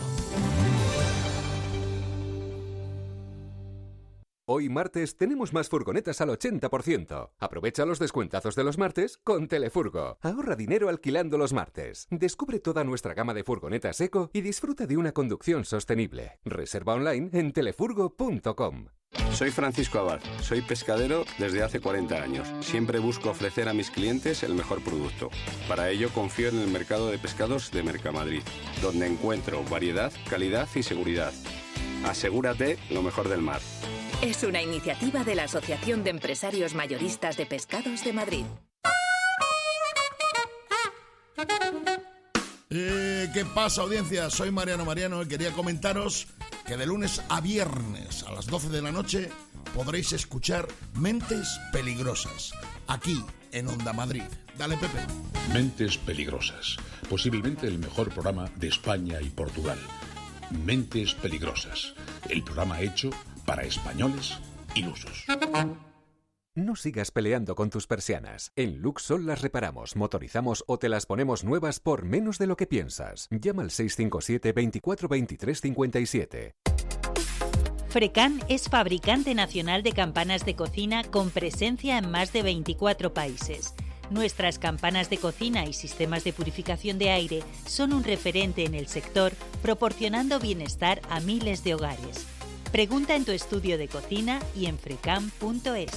[SPEAKER 18] Hoy martes tenemos más furgonetas al 80%. Aprovecha los descuentazos de los martes con Telefurgo. Ahorra dinero alquilando los martes. Descubre toda nuestra gama de furgonetas eco y disfruta de una conducción sostenible. Reserva online en telefurgo.com.
[SPEAKER 20] Soy Francisco Abad, soy pescadero desde hace 40 años. Siempre busco ofrecer a mis clientes el mejor producto. Para ello confío en el mercado de pescados de Mercamadrid, donde encuentro variedad, calidad y seguridad. Asegúrate lo mejor del mar.
[SPEAKER 16] Es una iniciativa de la Asociación de Empresarios Mayoristas de Pescados de Madrid.
[SPEAKER 21] ¿Qué pasa, audiencia? Soy Mariano y quería comentaros que de lunes a viernes a las 12 de la noche podréis escuchar Mentes Peligrosas, aquí en Onda Madrid. Dale, Pepe.
[SPEAKER 22] Mentes Peligrosas, posiblemente el mejor programa de España y Portugal. Mentes Peligrosas, el programa hecho para españoles ilusos.
[SPEAKER 18] No sigas peleando con tus persianas. En Luxol las reparamos, motorizamos o te las ponemos nuevas por menos de lo que piensas. Llama al 657 24 23 57.
[SPEAKER 23] Frecan es fabricante nacional de campanas de cocina con presencia en más de 24 países. Nuestras campanas de cocina y sistemas de purificación de aire son un referente en el sector, proporcionando bienestar a miles de hogares. Pregunta en tu estudio de cocina y en frecan.es.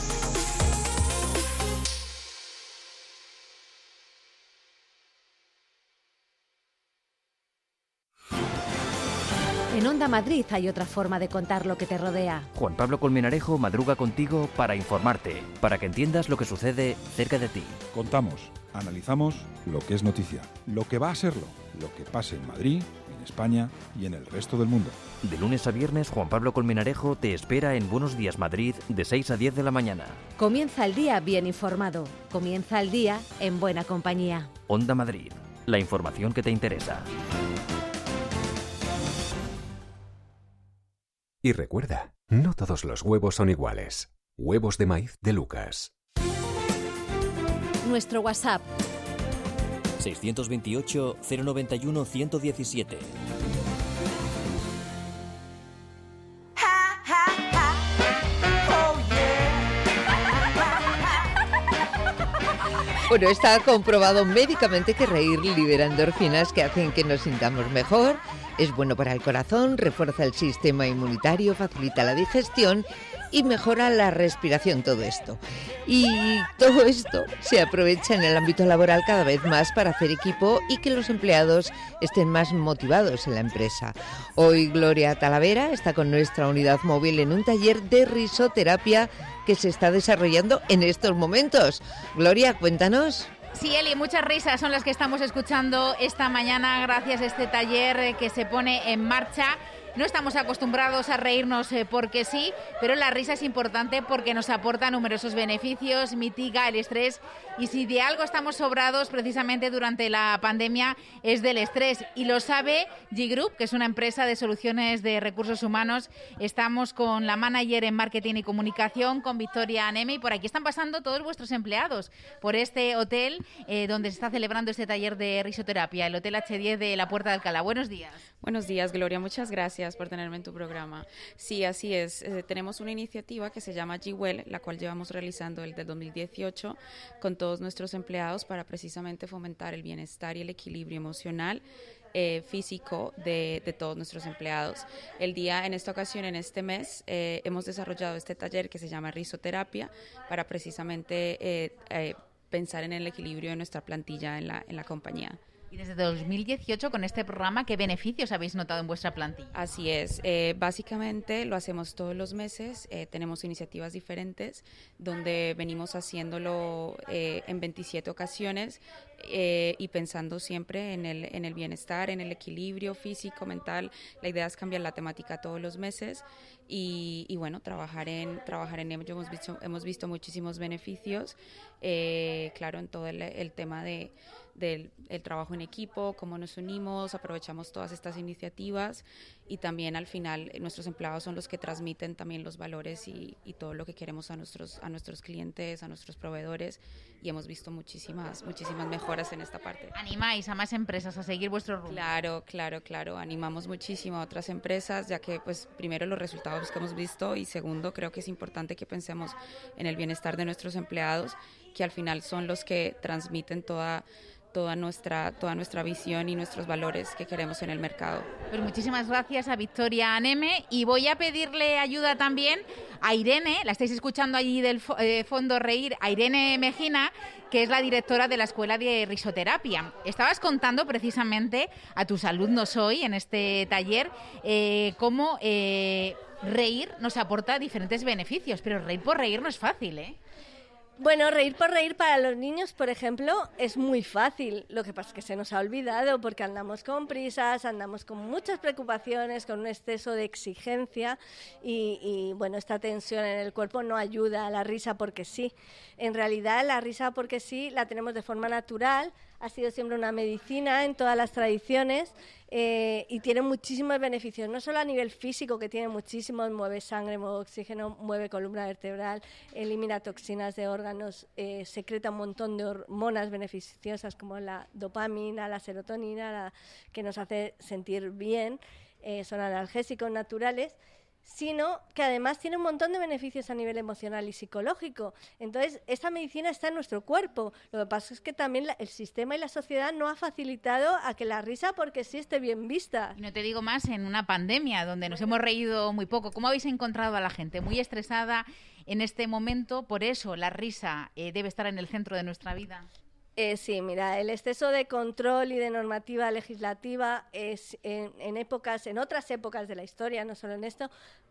[SPEAKER 13] En Onda Madrid hay otra forma de contar lo que te rodea.
[SPEAKER 1] Juan Pablo Colmenarejo madruga contigo para informarte, para que entiendas lo que sucede cerca de ti.
[SPEAKER 24] Contamos, analizamos lo que es noticia, lo que va a serlo, lo que pase en Madrid, en España y en el resto del mundo.
[SPEAKER 1] De lunes a viernes, Juan Pablo Colmenarejo te espera en Buenos Días Madrid de 6 a 10 de la mañana.
[SPEAKER 13] Comienza el día bien informado. Comienza el día en buena compañía.
[SPEAKER 1] Onda Madrid, la información que te interesa.
[SPEAKER 18] Y recuerda, no todos los huevos son iguales. Huevos de maíz de Lucas.
[SPEAKER 13] Nuestro WhatsApp
[SPEAKER 1] 628 091 117.
[SPEAKER 2] Bueno, está comprobado médicamente que reír libera endorfinas que hacen que nos sintamos mejor, Es bueno para el corazón, refuerza el sistema inmunitario, facilita la digestión y mejora la respiración, todo esto. Y todo esto se aprovecha en el ámbito laboral cada vez más para hacer equipo y que los empleados estén más motivados en la empresa. Hoy Gloria Talavera está con nuestra unidad móvil en un taller de risoterapia que se está desarrollando en estos momentos. Gloria, cuéntanos.
[SPEAKER 8] Sí, Eli, muchas risas son las que estamos escuchando esta mañana gracias a este taller que se pone en marcha. No estamos acostumbrados a reírnos porque sí, pero la risa es importante porque nos aporta numerosos beneficios, mitiga el estrés y si de algo estamos sobrados precisamente durante la pandemia es del estrés y lo sabe G-Group, que es una empresa de soluciones de recursos humanos. Estamos con la manager en marketing y comunicación, con Victoria Neme, y por aquí están pasando todos vuestros empleados por este hotel donde se está celebrando este taller de risoterapia, el Hotel H10 de la Puerta de Alcalá. Buenos días.
[SPEAKER 3] Buenos días, Gloria. Muchas gracias por tenerme en tu programa. Sí, así es. Tenemos una iniciativa que se llama G-Well, la cual llevamos realizando desde 2018 con todos nuestros empleados para precisamente fomentar el bienestar y el equilibrio emocional físico de todos nuestros empleados. En esta ocasión, en este mes, hemos desarrollado este taller que se llama risoterapia para precisamente pensar en el equilibrio de nuestra plantilla en la compañía.
[SPEAKER 8] Y desde 2018 con este programa, ¿qué beneficios habéis notado en vuestra plantilla?
[SPEAKER 3] Así es, básicamente lo hacemos todos los meses, tenemos iniciativas diferentes donde venimos haciéndolo en 27 ocasiones y pensando siempre en el bienestar, en el equilibrio físico, mental. La idea es cambiar la temática todos los meses y bueno, trabajar en ello. Hemos visto muchísimos beneficios, claro, en todo el tema del trabajo en equipo, cómo nos unimos, aprovechamos todas estas iniciativas y también al final nuestros empleados son los que transmiten también los valores y todo lo que queremos a nuestros clientes, a nuestros proveedores y hemos visto muchísimas mejoras en esta parte.
[SPEAKER 8] ¿Animáis a más empresas a seguir vuestro rumbo?
[SPEAKER 3] Claro, animamos muchísimo a otras empresas ya que pues primero los resultados que hemos visto y segundo creo que es importante que pensemos en el bienestar de nuestros empleados que al final son los que transmiten toda nuestra visión y nuestros valores que queremos en el mercado.
[SPEAKER 8] Pues muchísimas gracias a Victoria Neme y voy a pedirle ayuda también a Irene, la estáis escuchando allí del fondo reír, a Irene Mejina, que es la directora de la Escuela de Risoterapia. Estabas contando precisamente a tus alumnos hoy en este taller cómo reír nos aporta diferentes beneficios, pero reír por reír no es fácil, ¿eh?
[SPEAKER 4] Bueno, reír por reír para los niños, por ejemplo, es muy fácil. Lo que pasa es que se nos ha olvidado porque andamos con prisas, andamos con muchas preocupaciones, con un exceso de exigencia y bueno, esta tensión en el cuerpo no ayuda a la risa porque sí. En realidad, la risa porque sí la tenemos de forma natural, ha sido siempre una medicina en todas las tradiciones y tiene muchísimos beneficios, no solo a nivel físico, que tiene muchísimos, mueve sangre, mueve oxígeno, mueve columna vertebral, elimina toxinas de órganos, secreta un montón de hormonas beneficiosas como la dopamina, la serotonina, que nos hace sentir bien, son analgésicos naturales, sino que además tiene un montón de beneficios a nivel emocional y psicológico. Entonces, esta medicina está en nuestro cuerpo. Lo que pasa es que también el sistema y la sociedad no ha facilitado a que la risa porque sí esté bien vista.
[SPEAKER 8] Y no te digo más en una pandemia donde nos hemos reído muy poco. ¿Cómo habéis encontrado a la gente? Muy estresada en este momento, por eso la risa debe estar en el centro de nuestra vida.
[SPEAKER 4] Sí, mira, el exceso de control y de normativa legislativa es en otras épocas de la historia, no solo en esto,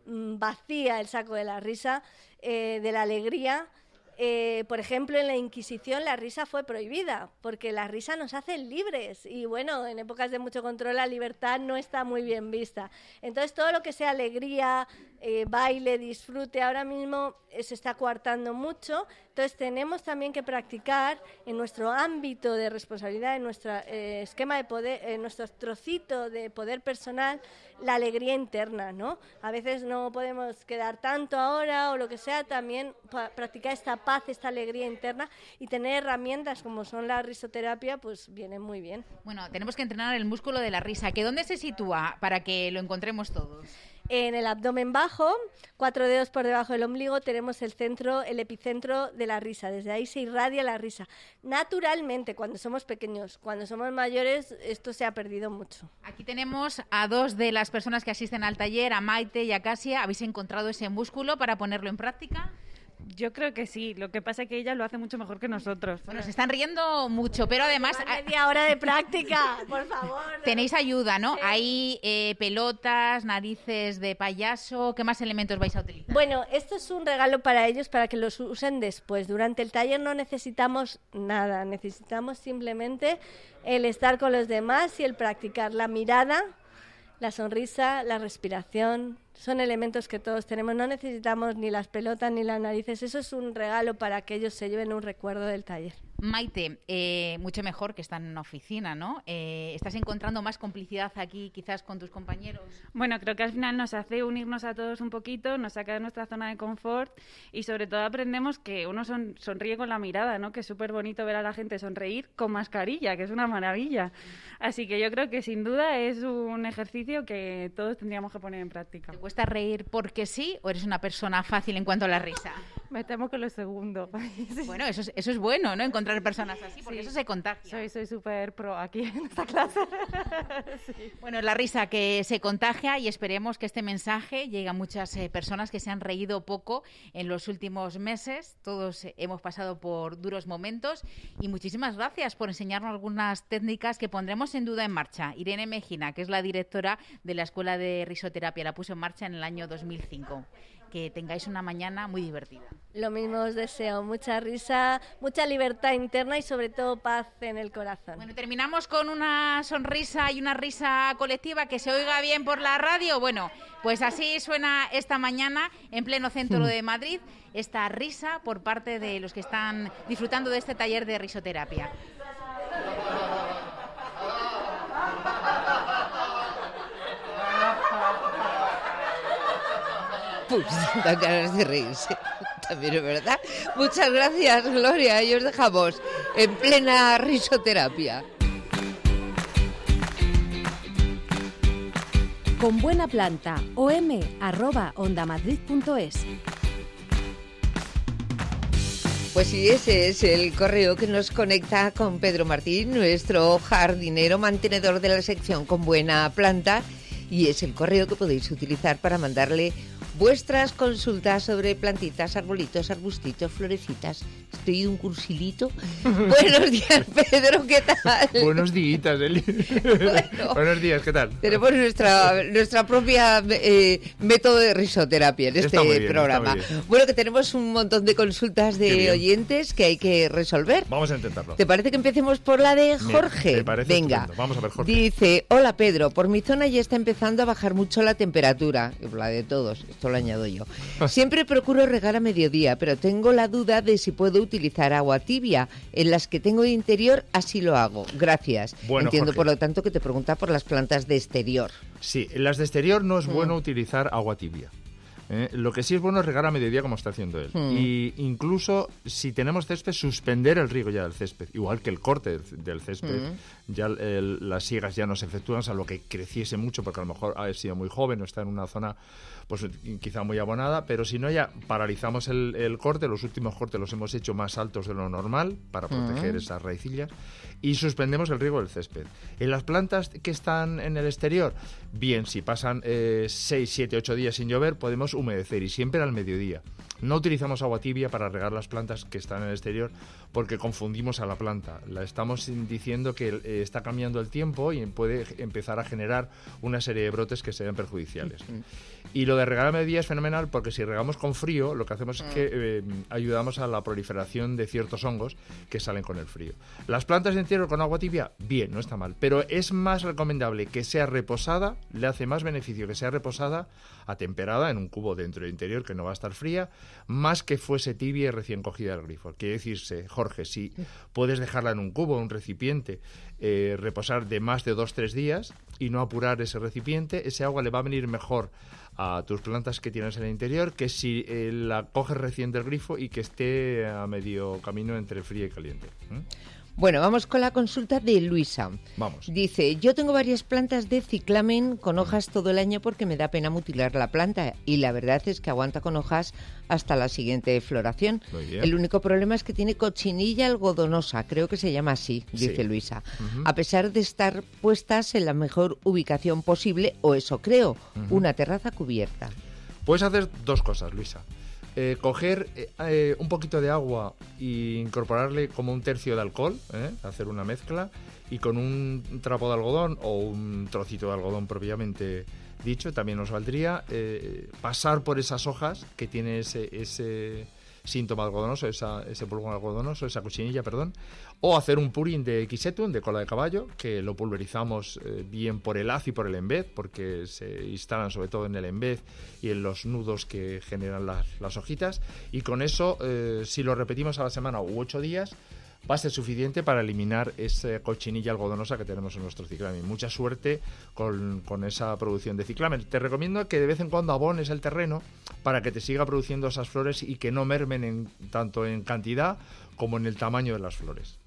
[SPEAKER 4] vacía el saco de la risa, de la alegría. Por ejemplo, en la Inquisición la risa fue prohibida porque la risa nos hace libres y bueno, en épocas de mucho control la libertad no está muy bien vista. Entonces todo lo que sea alegría, baile, disfrute, ahora mismo se está coartando mucho. Entonces tenemos también que practicar en nuestro ámbito de responsabilidad, en nuestro esquema de poder, en nuestro trocito de poder personal, la alegría interna, ¿no? A veces no podemos quedar tanto ahora o lo que sea, también practicar esta paz, esta alegría interna y tener herramientas como son la risoterapia, pues viene muy bien.
[SPEAKER 8] Bueno, tenemos que entrenar el músculo de la risa, ¿que dónde se sitúa para que lo encontremos todos?
[SPEAKER 4] En el abdomen bajo, 4 dedos por debajo del ombligo, tenemos el epicentro de la risa. Desde ahí se irradia la risa. Naturalmente, cuando somos pequeños, cuando somos mayores, esto se ha perdido mucho.
[SPEAKER 8] Aquí tenemos a 2 de las personas que asisten al taller, a Maite y a Casia. ¿Habéis encontrado ese músculo para ponerlo en práctica?
[SPEAKER 5] Yo creo que sí, lo que pasa es que ella lo hace mucho mejor que nosotros.
[SPEAKER 8] Bueno, se están riendo mucho, pero además...
[SPEAKER 4] Media hora de práctica, por favor.
[SPEAKER 8] Tenéis ayuda, ¿no? Sí. Hay pelotas, narices de payaso, ¿qué más elementos vais a utilizar?
[SPEAKER 4] Bueno, esto es un regalo para ellos, para que los usen después. Durante el taller no necesitamos nada, necesitamos simplemente el estar con los demás y el practicar la mirada, la sonrisa, la respiración. Son elementos que todos tenemos, no necesitamos ni las pelotas ni las narices, eso es un regalo para que ellos se lleven un recuerdo del taller.
[SPEAKER 8] Maite, mucho mejor que están en una oficina, ¿no? ¿Estás encontrando más complicidad aquí quizás con tus compañeros?
[SPEAKER 5] Bueno, creo que al final nos hace unirnos a todos un poquito, nos saca de nuestra zona de confort y sobre todo aprendemos que uno sonríe con la mirada, ¿no? Que es súper bonito ver a la gente sonreír con mascarilla, que es una maravilla. Así que yo creo que sin duda es un ejercicio que todos tendríamos que poner en práctica.
[SPEAKER 8] ¿Te cuesta reír porque sí o eres una persona fácil en cuanto a la risa?
[SPEAKER 5] Me temo que lo segundo.
[SPEAKER 8] Bueno, eso es bueno, ¿no? Encontrar personas así, porque sí, eso se contagia.
[SPEAKER 5] Soy súper pro aquí en esta clase.
[SPEAKER 8] Sí. Bueno, la risa que se contagia y esperemos que este mensaje llegue a muchas personas que se han reído poco en los últimos meses. Todos hemos pasado por duros momentos y muchísimas gracias por enseñarnos algunas técnicas que pondremos sin duda en marcha. Irene Mejina, que es la directora de la Escuela de Risoterapia, la puso en marcha en el año 2005. Que tengáis una mañana muy divertida.
[SPEAKER 4] Lo mismo os deseo, mucha risa, mucha libertad interna y sobre todo paz en el corazón.
[SPEAKER 8] Bueno, terminamos con una sonrisa y una risa colectiva que se oiga bien por la radio. Bueno, pues así suena esta mañana en pleno centro de Madrid, esta risa por parte de los que están disfrutando de este taller de risoterapia.
[SPEAKER 2] Pues dan ganas de reírse, también es verdad. Muchas gracias, Gloria, y os dejamos en plena risoterapia.
[SPEAKER 13] Con buena planta, om@ondamadrid.es.
[SPEAKER 2] Pues sí, ese es el correo que nos conecta con Pedro Martín, nuestro jardinero mantenedor de la sección Con Buena Planta, y es el correo que podéis utilizar para mandarle vuestras consultas sobre plantitas, arbolitos, arbustitos, florecitas. Estoy de un cursilito. Buenos días, Pedro, ¿qué tal?
[SPEAKER 6] Buenos días, Eli. Bueno, buenos días, ¿qué tal?
[SPEAKER 2] Tenemos nuestra propia método de risoterapia en este programa. Bueno, que tenemos un montón de consultas de oyentes que hay que resolver.
[SPEAKER 6] Vamos a intentarlo.
[SPEAKER 2] ¿Te parece que empecemos por la de Jorge?
[SPEAKER 6] Me parece
[SPEAKER 2] Venga.
[SPEAKER 6] Estupendo. Vamos a ver, Jorge.
[SPEAKER 2] Dice, hola Pedro, por mi zona ya está empezando a bajar mucho la temperatura. La de todos, esto lo añado yo. Siempre procuro regar a mediodía, pero tengo la duda de si puedo utilizar agua tibia. En las que tengo de interior, así lo hago. Gracias.
[SPEAKER 6] Bueno,
[SPEAKER 2] entiendo,
[SPEAKER 6] Jorge,
[SPEAKER 2] por lo tanto, que te pregunta por las plantas de exterior.
[SPEAKER 6] Sí, en las de exterior no es bueno utilizar agua tibia. Lo que sí es bueno es regar a mediodía como está haciendo él. Y incluso si tenemos césped, suspender el riego ya del césped, igual que el corte del césped. Ya las siegas ya no se efectúan, salvo que creciese mucho, porque a lo mejor ha sido muy joven o está en una zona pues quizá muy abonada, pero si no ya paralizamos el corte. Los últimos cortes los hemos hecho más altos de lo normal para proteger esas raicillas y suspendemos el riego del césped. En las plantas que están en el exterior, bien, si pasan 6, 7, 8 días sin llover, podemos humedecer y siempre al mediodía. No utilizamos agua tibia para regar las plantas que están en el exterior porque confundimos a la planta. La estamos diciendo que está cambiando el tiempo y puede empezar a generar una serie de brotes que sean perjudiciales. Y lo de regar a mediodía es fenomenal porque si regamos con frío, lo que hacemos es que ayudamos a la proliferación de ciertos hongos que salen con el frío. Las plantas de interior con agua tibia, bien, no está mal, pero es más recomendable que sea reposada, le hace más beneficio que sea reposada, atemperada en un cubo dentro del interior que no va a estar fría, más que fuese tibia y recién cogida del grifo. Quiere decirse, Jorge, si puedes dejarla en un cubo, un recipiente, reposar de más de 2-3 días y no apurar ese recipiente, ese agua le va a venir mejor a tus plantas que tienes en el interior que si la coges recién del grifo y que esté a medio camino entre fría y caliente.
[SPEAKER 2] Bueno, vamos con la consulta de Luisa.
[SPEAKER 6] Vamos.
[SPEAKER 2] Dice, yo tengo varias plantas de ciclamen con hojas todo el año porque me da pena mutilar la planta y la verdad es que aguanta con hojas hasta la siguiente floración.
[SPEAKER 6] Muy bien.
[SPEAKER 2] El único problema es que tiene cochinilla algodonosa, creo que se llama así, dice Luisa. A pesar de estar puestas en la mejor ubicación posible, o eso creo, una terraza cubierta.
[SPEAKER 6] Puedes hacer dos cosas, Luisa. Coger un poquito de agua e incorporarle como un tercio de alcohol, hacer una mezcla, y con un trapo de algodón o un trocito de algodón propiamente dicho, también nos valdría pasar por esas hojas que tiene ese síntoma algodonoso, ese polvo algodonoso, esa cochinilla, perdón, o hacer un purín de Quisetum, de cola de caballo, que lo pulverizamos bien por el haz y por el embez, porque se instalan sobre todo en el embez y en los nudos que generan las hojitas, y con eso, si lo repetimos a la semana u 8 días, va a ser suficiente para eliminar esa cochinilla algodonosa que tenemos en nuestro ciclamen. Mucha suerte con esa producción de ciclamen. Te recomiendo que de vez en cuando abones el terreno para que te siga produciendo esas flores y que no mermen tanto en cantidad como en el tamaño de las flores.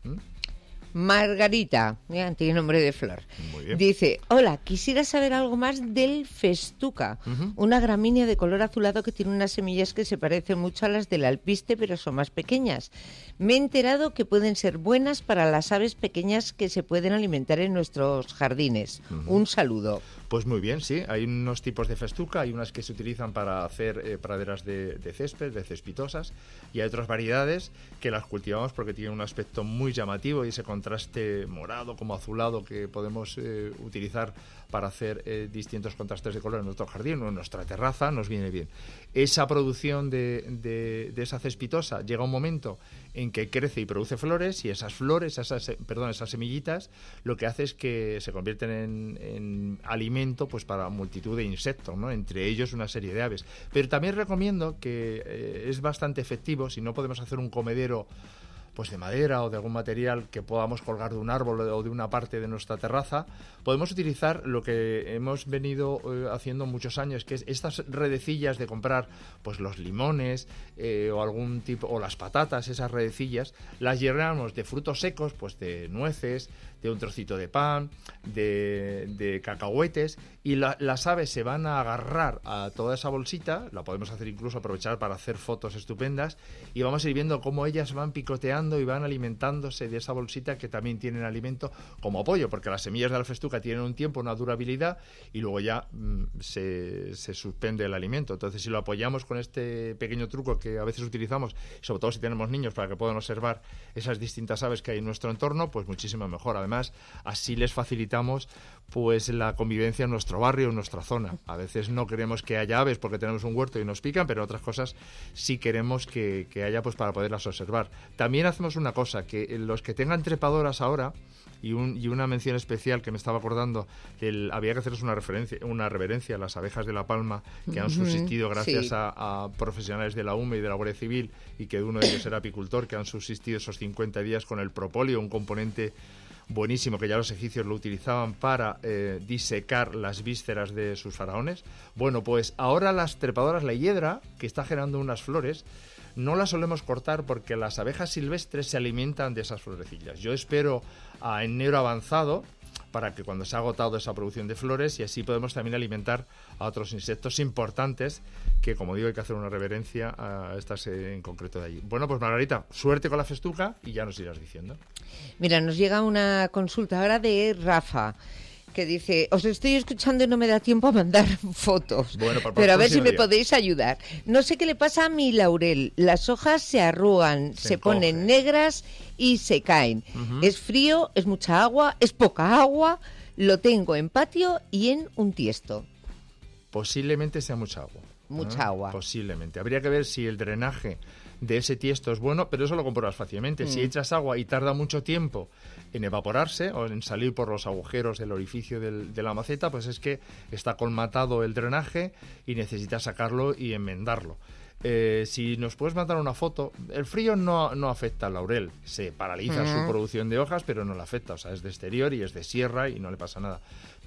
[SPEAKER 2] Margarita, tiene nombre de flor.
[SPEAKER 6] Muy bien.
[SPEAKER 2] Dice, hola, quisiera saber algo más del festuca, una gramínea de color azulado que tiene unas semillas que se parecen mucho a las del alpiste, pero son más pequeñas. Me he enterado que pueden ser buenas para las aves pequeñas que se pueden alimentar en nuestros jardines. Un saludo.
[SPEAKER 6] Pues muy bien, sí. Hay unos tipos de festuca, hay unas que se utilizan para hacer praderas de césped, de cespitosas, y hay otras variedades que las cultivamos porque tienen un aspecto muy llamativo y ese contraste morado como azulado que podemos utilizar para hacer distintos contrastes de color en nuestro jardín o en nuestra terraza nos viene bien. Esa producción de esa cespitosa llega un momento en que crece y produce flores, y esas flores, esas semillitas, lo que hace es que se convierten en alimento pues para multitud de insectos, ¿no? Entre ellos una serie de aves. Pero también recomiendo que es bastante efectivo, si no podemos hacer un comedero pues de madera o de algún material que podamos colgar de un árbol o de una parte de nuestra terraza, podemos utilizar lo que hemos venido haciendo muchos años, que es estas redecillas de comprar pues los limones o algún tipo, o las patatas, esas redecillas, las llenamos de frutos secos, pues de nueces, de un trocito de pan, de cacahuetes, y las aves se van a agarrar a toda esa bolsita. La podemos hacer incluso aprovechar para hacer fotos estupendas, y vamos a ir viendo cómo ellas van picoteando y van alimentándose de esa bolsita, que también tienen alimento como apoyo, porque las semillas de la festuca tienen un tiempo, una durabilidad, y luego ya se suspende el alimento. Entonces, si lo apoyamos con este pequeño truco que a veces utilizamos, sobre todo si tenemos niños, para que puedan observar esas distintas aves que hay en nuestro entorno, pues muchísimo mejor. Además, así les facilitamos pues la convivencia en nuestro barrio, en nuestra zona. A veces no queremos que haya aves porque tenemos un huerto y nos pican, pero otras cosas sí queremos que haya pues para poderlas observar. También hacemos una cosa, que los que tengan trepadoras ahora, y una mención especial que me estaba acordando, había que hacerles una reverencia a las abejas de La Palma, que han subsistido gracias a profesionales de la UME y de la Guardia Civil, y que uno de ellos era apicultor, que han subsistido esos 50 días con el propóleo, un componente buenísimo que ya los egipcios lo utilizaban para disecar las vísceras de sus faraones. Bueno, pues ahora las trepadoras, la hiedra, que está generando unas flores, no las solemos cortar porque las abejas silvestres se alimentan de esas florecillas. Yo espero a enero avanzado para que cuando se ha agotado esa producción de flores, y así podemos también alimentar a otros insectos importantes que, como digo, hay que hacer una reverencia a estas en concreto de allí. Bueno, pues Margarita, suerte con la festuca y ya nos irás diciendo.
[SPEAKER 2] Mira, nos llega una consulta ahora de Rafa, que dice, os estoy escuchando y no me da tiempo a mandar fotos,
[SPEAKER 6] bueno,
[SPEAKER 2] pero a ver si me podéis ayudar. No sé qué le pasa a mi laurel, las hojas se arrugan, se ponen negras y se caen. Es frío, es mucha agua, es poca agua, lo tengo en patio y en un tiesto.
[SPEAKER 6] Posiblemente sea mucha agua.
[SPEAKER 2] Mucha agua.
[SPEAKER 6] Posiblemente. Habría que ver si el drenaje de ese tiesto es bueno, pero eso lo compruebas fácilmente. Si echas agua y tarda mucho tiempo en evaporarse o en salir por los agujeros del orificio de la maceta, pues es que está colmatado el drenaje y necesitas sacarlo y enmendarlo. Si nos puedes mandar una foto, el frío no afecta al laurel, se paraliza su producción de hojas, pero no le afecta, o sea, es de exterior y es de sierra y no le pasa nada.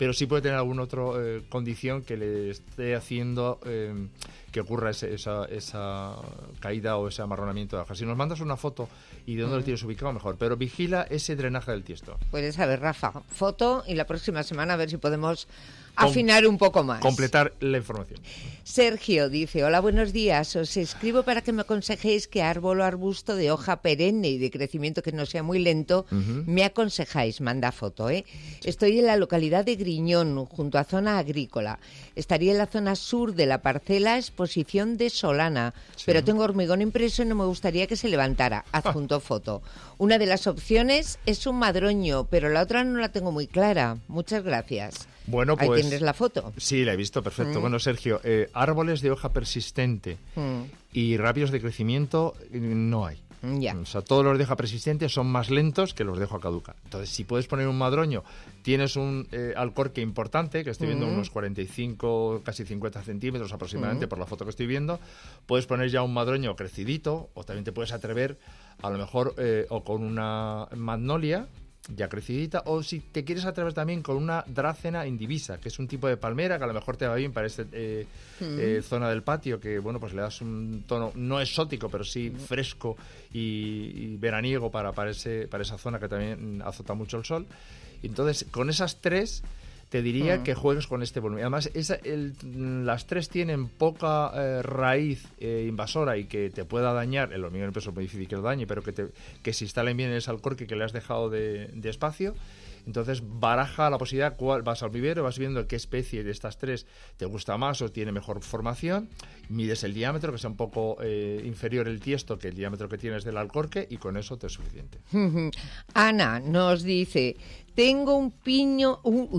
[SPEAKER 6] pero sí puede tener alguna otra condición que le esté haciendo que ocurra esa caída o ese amarronamiento de hojas. Si nos mandas una foto y de dónde lo tienes ubicado, mejor, pero vigila ese drenaje del tiesto.
[SPEAKER 2] Puedes saber, Rafa, foto y la próxima semana a ver si podemos afinar un poco más.
[SPEAKER 6] Completar la información.
[SPEAKER 2] Sergio dice, hola, buenos días, os escribo para que me aconsejéis qué árbol o arbusto de hoja perenne y de crecimiento que no sea muy lento me aconsejáis, manda foto, Estoy en la localidad de Griñón, junto a zona agrícola. Estaría en la zona sur de la parcela exposición de Solana, pero tengo hormigón impreso y no me gustaría que se levantara. Adjunto foto. Una de las opciones es un madroño, pero la otra no la tengo muy clara. Muchas gracias.
[SPEAKER 6] Bueno, pues,
[SPEAKER 2] ahí tienes la foto.
[SPEAKER 6] Sí, la he visto, perfecto. Bueno, Sergio, árboles de hoja persistente y rápidos de crecimiento no hay.
[SPEAKER 2] Ya.
[SPEAKER 6] O sea, todos los de hoja persistente son más lentos que los de hoja caduca. Entonces, si puedes poner un madroño, tienes un alcorque importante, que estoy viendo unos 45, casi 50 centímetros aproximadamente por la foto que estoy viendo, puedes poner ya un madroño crecidito, o también te puedes atrever a lo mejor o con una magnolia ya crecidita, o si te quieres atrever también con una drácena indivisa, que es un tipo de palmera que a lo mejor te va bien para esta zona del patio, que bueno, pues le das un tono no exótico, pero sí fresco y veraniego para esa zona que también azota mucho el sol. Entonces, con esas tres te diría que juegues con este volumen. Además, las tres tienen poca raíz invasora y que te pueda dañar. El hormigón impreso es muy difícil que lo dañe, pero que se instalen bien en ese alcorque que le has dejado de espacio. Entonces, baraja la posibilidad, vas al vivero, vas viendo qué especie de estas tres te gusta más o tiene mejor formación, mides el diámetro, que sea un poco inferior el tiesto que el diámetro que tienes del alcorque, y con eso te es suficiente.
[SPEAKER 2] Ana nos dice, tengo un pino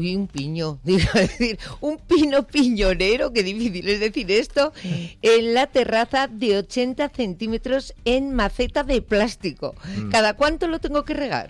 [SPEAKER 2] piñonero, qué difícil es decir esto, en la terraza de 80 centímetros en maceta de plástico. ¿Cada cuánto lo tengo que regar?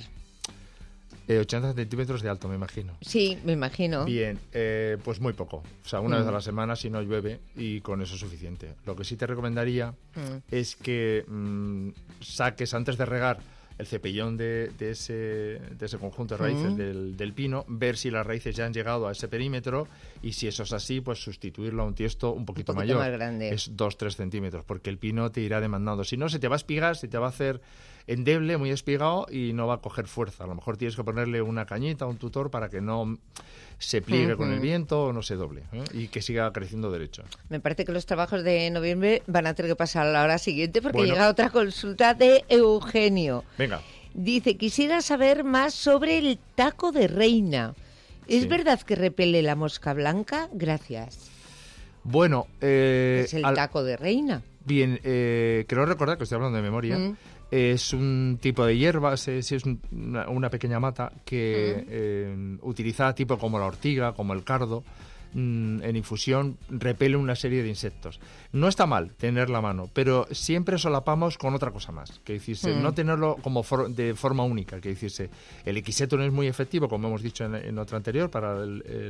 [SPEAKER 6] 80 centímetros de alto, me imagino.
[SPEAKER 2] Sí, me imagino.
[SPEAKER 6] Bien, pues muy poco. O sea, una vez a la semana si no llueve, y con eso es suficiente. Lo que sí te recomendaría es que saques antes de regar el cepillón de ese conjunto de raíces del pino, ver si las raíces ya han llegado a ese perímetro, y si eso es así, pues sustituirlo a un tiesto un poquito mayor.
[SPEAKER 2] Más grande.
[SPEAKER 6] Es 2-3 centímetros, porque el pino te irá demandando. Si no, se te va a espigar, se te va a hacer endeble, muy espigado, y no va a coger fuerza. A lo mejor tienes que ponerle una cañita, un tutor, para que no se pliegue con el viento o no se doble, y que siga creciendo derecho.
[SPEAKER 2] Me parece que los trabajos de noviembre van a tener que pasar a la hora siguiente, porque llega otra consulta de Eugenio.
[SPEAKER 6] Venga.
[SPEAKER 2] Dice, quisiera saber más sobre el taco de reina. ¿Es verdad que repele la mosca blanca? Gracias.
[SPEAKER 6] Bueno,
[SPEAKER 2] es el taco de reina.
[SPEAKER 6] Bien, creo recordar que estoy hablando de memoria. Es un tipo de hierba, es una pequeña mata que utilizada tipo como la ortiga, como el cardo, en infusión, repele una serie de insectos. No está mal tenerla a mano, pero siempre solapamos con otra cosa más, que decirse, no tenerlo como de forma única, que decirse, el equiseto no es muy efectivo, como hemos dicho en otra anterior, para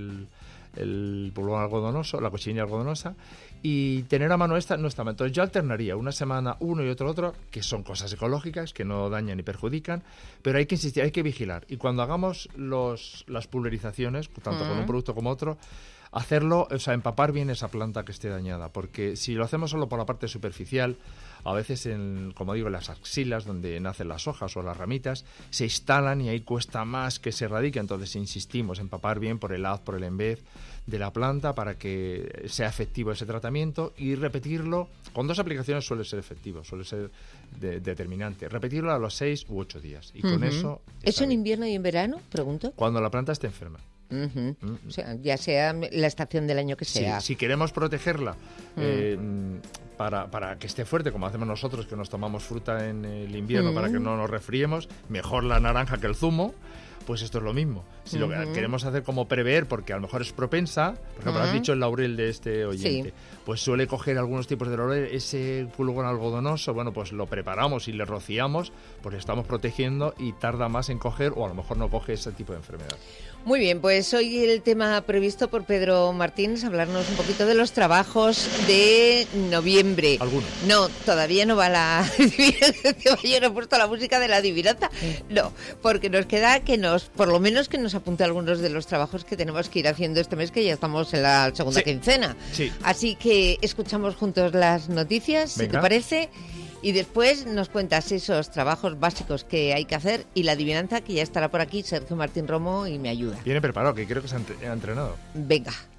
[SPEAKER 6] el pulgón algodonoso, la cochinilla algodonosa, y tener a mano esta no está mal. Entonces yo alternaría una semana uno y otro, que son cosas ecológicas, que no dañan ni perjudican, pero hay que insistir, hay que vigilar. Y cuando hagamos las pulverizaciones, tanto con un producto como otro, hacerlo, o sea, empapar bien esa planta que esté dañada, porque si lo hacemos solo por la parte superficial, a veces, como digo, en las axilas, donde nacen las hojas o las ramitas, se instalan y ahí cuesta más que se erradique. Entonces insistimos en empapar bien por el haz, por el envez de la planta, para que sea efectivo ese tratamiento, y repetirlo con 2 aplicaciones suele ser efectivo, suele ser determinante. Repetirlo a los 6 u 8 días, y con eso...
[SPEAKER 2] ¿Es en invierno y en verano? Pregunto.
[SPEAKER 6] Cuando la planta esté enferma.
[SPEAKER 2] O sea, ya sea la estación del año que sea.
[SPEAKER 6] Sí, si queremos protegerla para que esté fuerte, como hacemos nosotros, que nos tomamos fruta en el invierno para que no nos resfriemos, mejor la naranja que el zumo. Pues esto es lo mismo. Si lo que queremos hacer como prever, porque a lo mejor es propensa, por ejemplo, has dicho el laurel de este oyente, pues suele coger algunos tipos de laurel, ese pulgón algodonoso, bueno, pues lo preparamos y le rociamos, pues estamos protegiendo y tarda más en coger, o a lo mejor no coge ese tipo de enfermedad.
[SPEAKER 2] Muy bien, pues hoy el tema previsto por Pedro Martínez, hablarnos un poquito de los trabajos de noviembre.
[SPEAKER 6] ¿Alguno?
[SPEAKER 2] No, todavía no va la... Yo no he puesto la música de la adivinanza. No, porque nos queda que nos por lo menos que nos apunte algunos de los trabajos que tenemos que ir haciendo este mes, que ya estamos en la segunda quincena.
[SPEAKER 6] Sí.
[SPEAKER 2] Así que escuchamos juntos las noticias, si te parece, y después nos cuentas esos trabajos básicos que hay que hacer y la adivinanza, que ya estará por aquí Sergio Martín Romo y me ayuda.
[SPEAKER 6] Viene preparado, que creo que se ha entrenado.
[SPEAKER 2] Venga.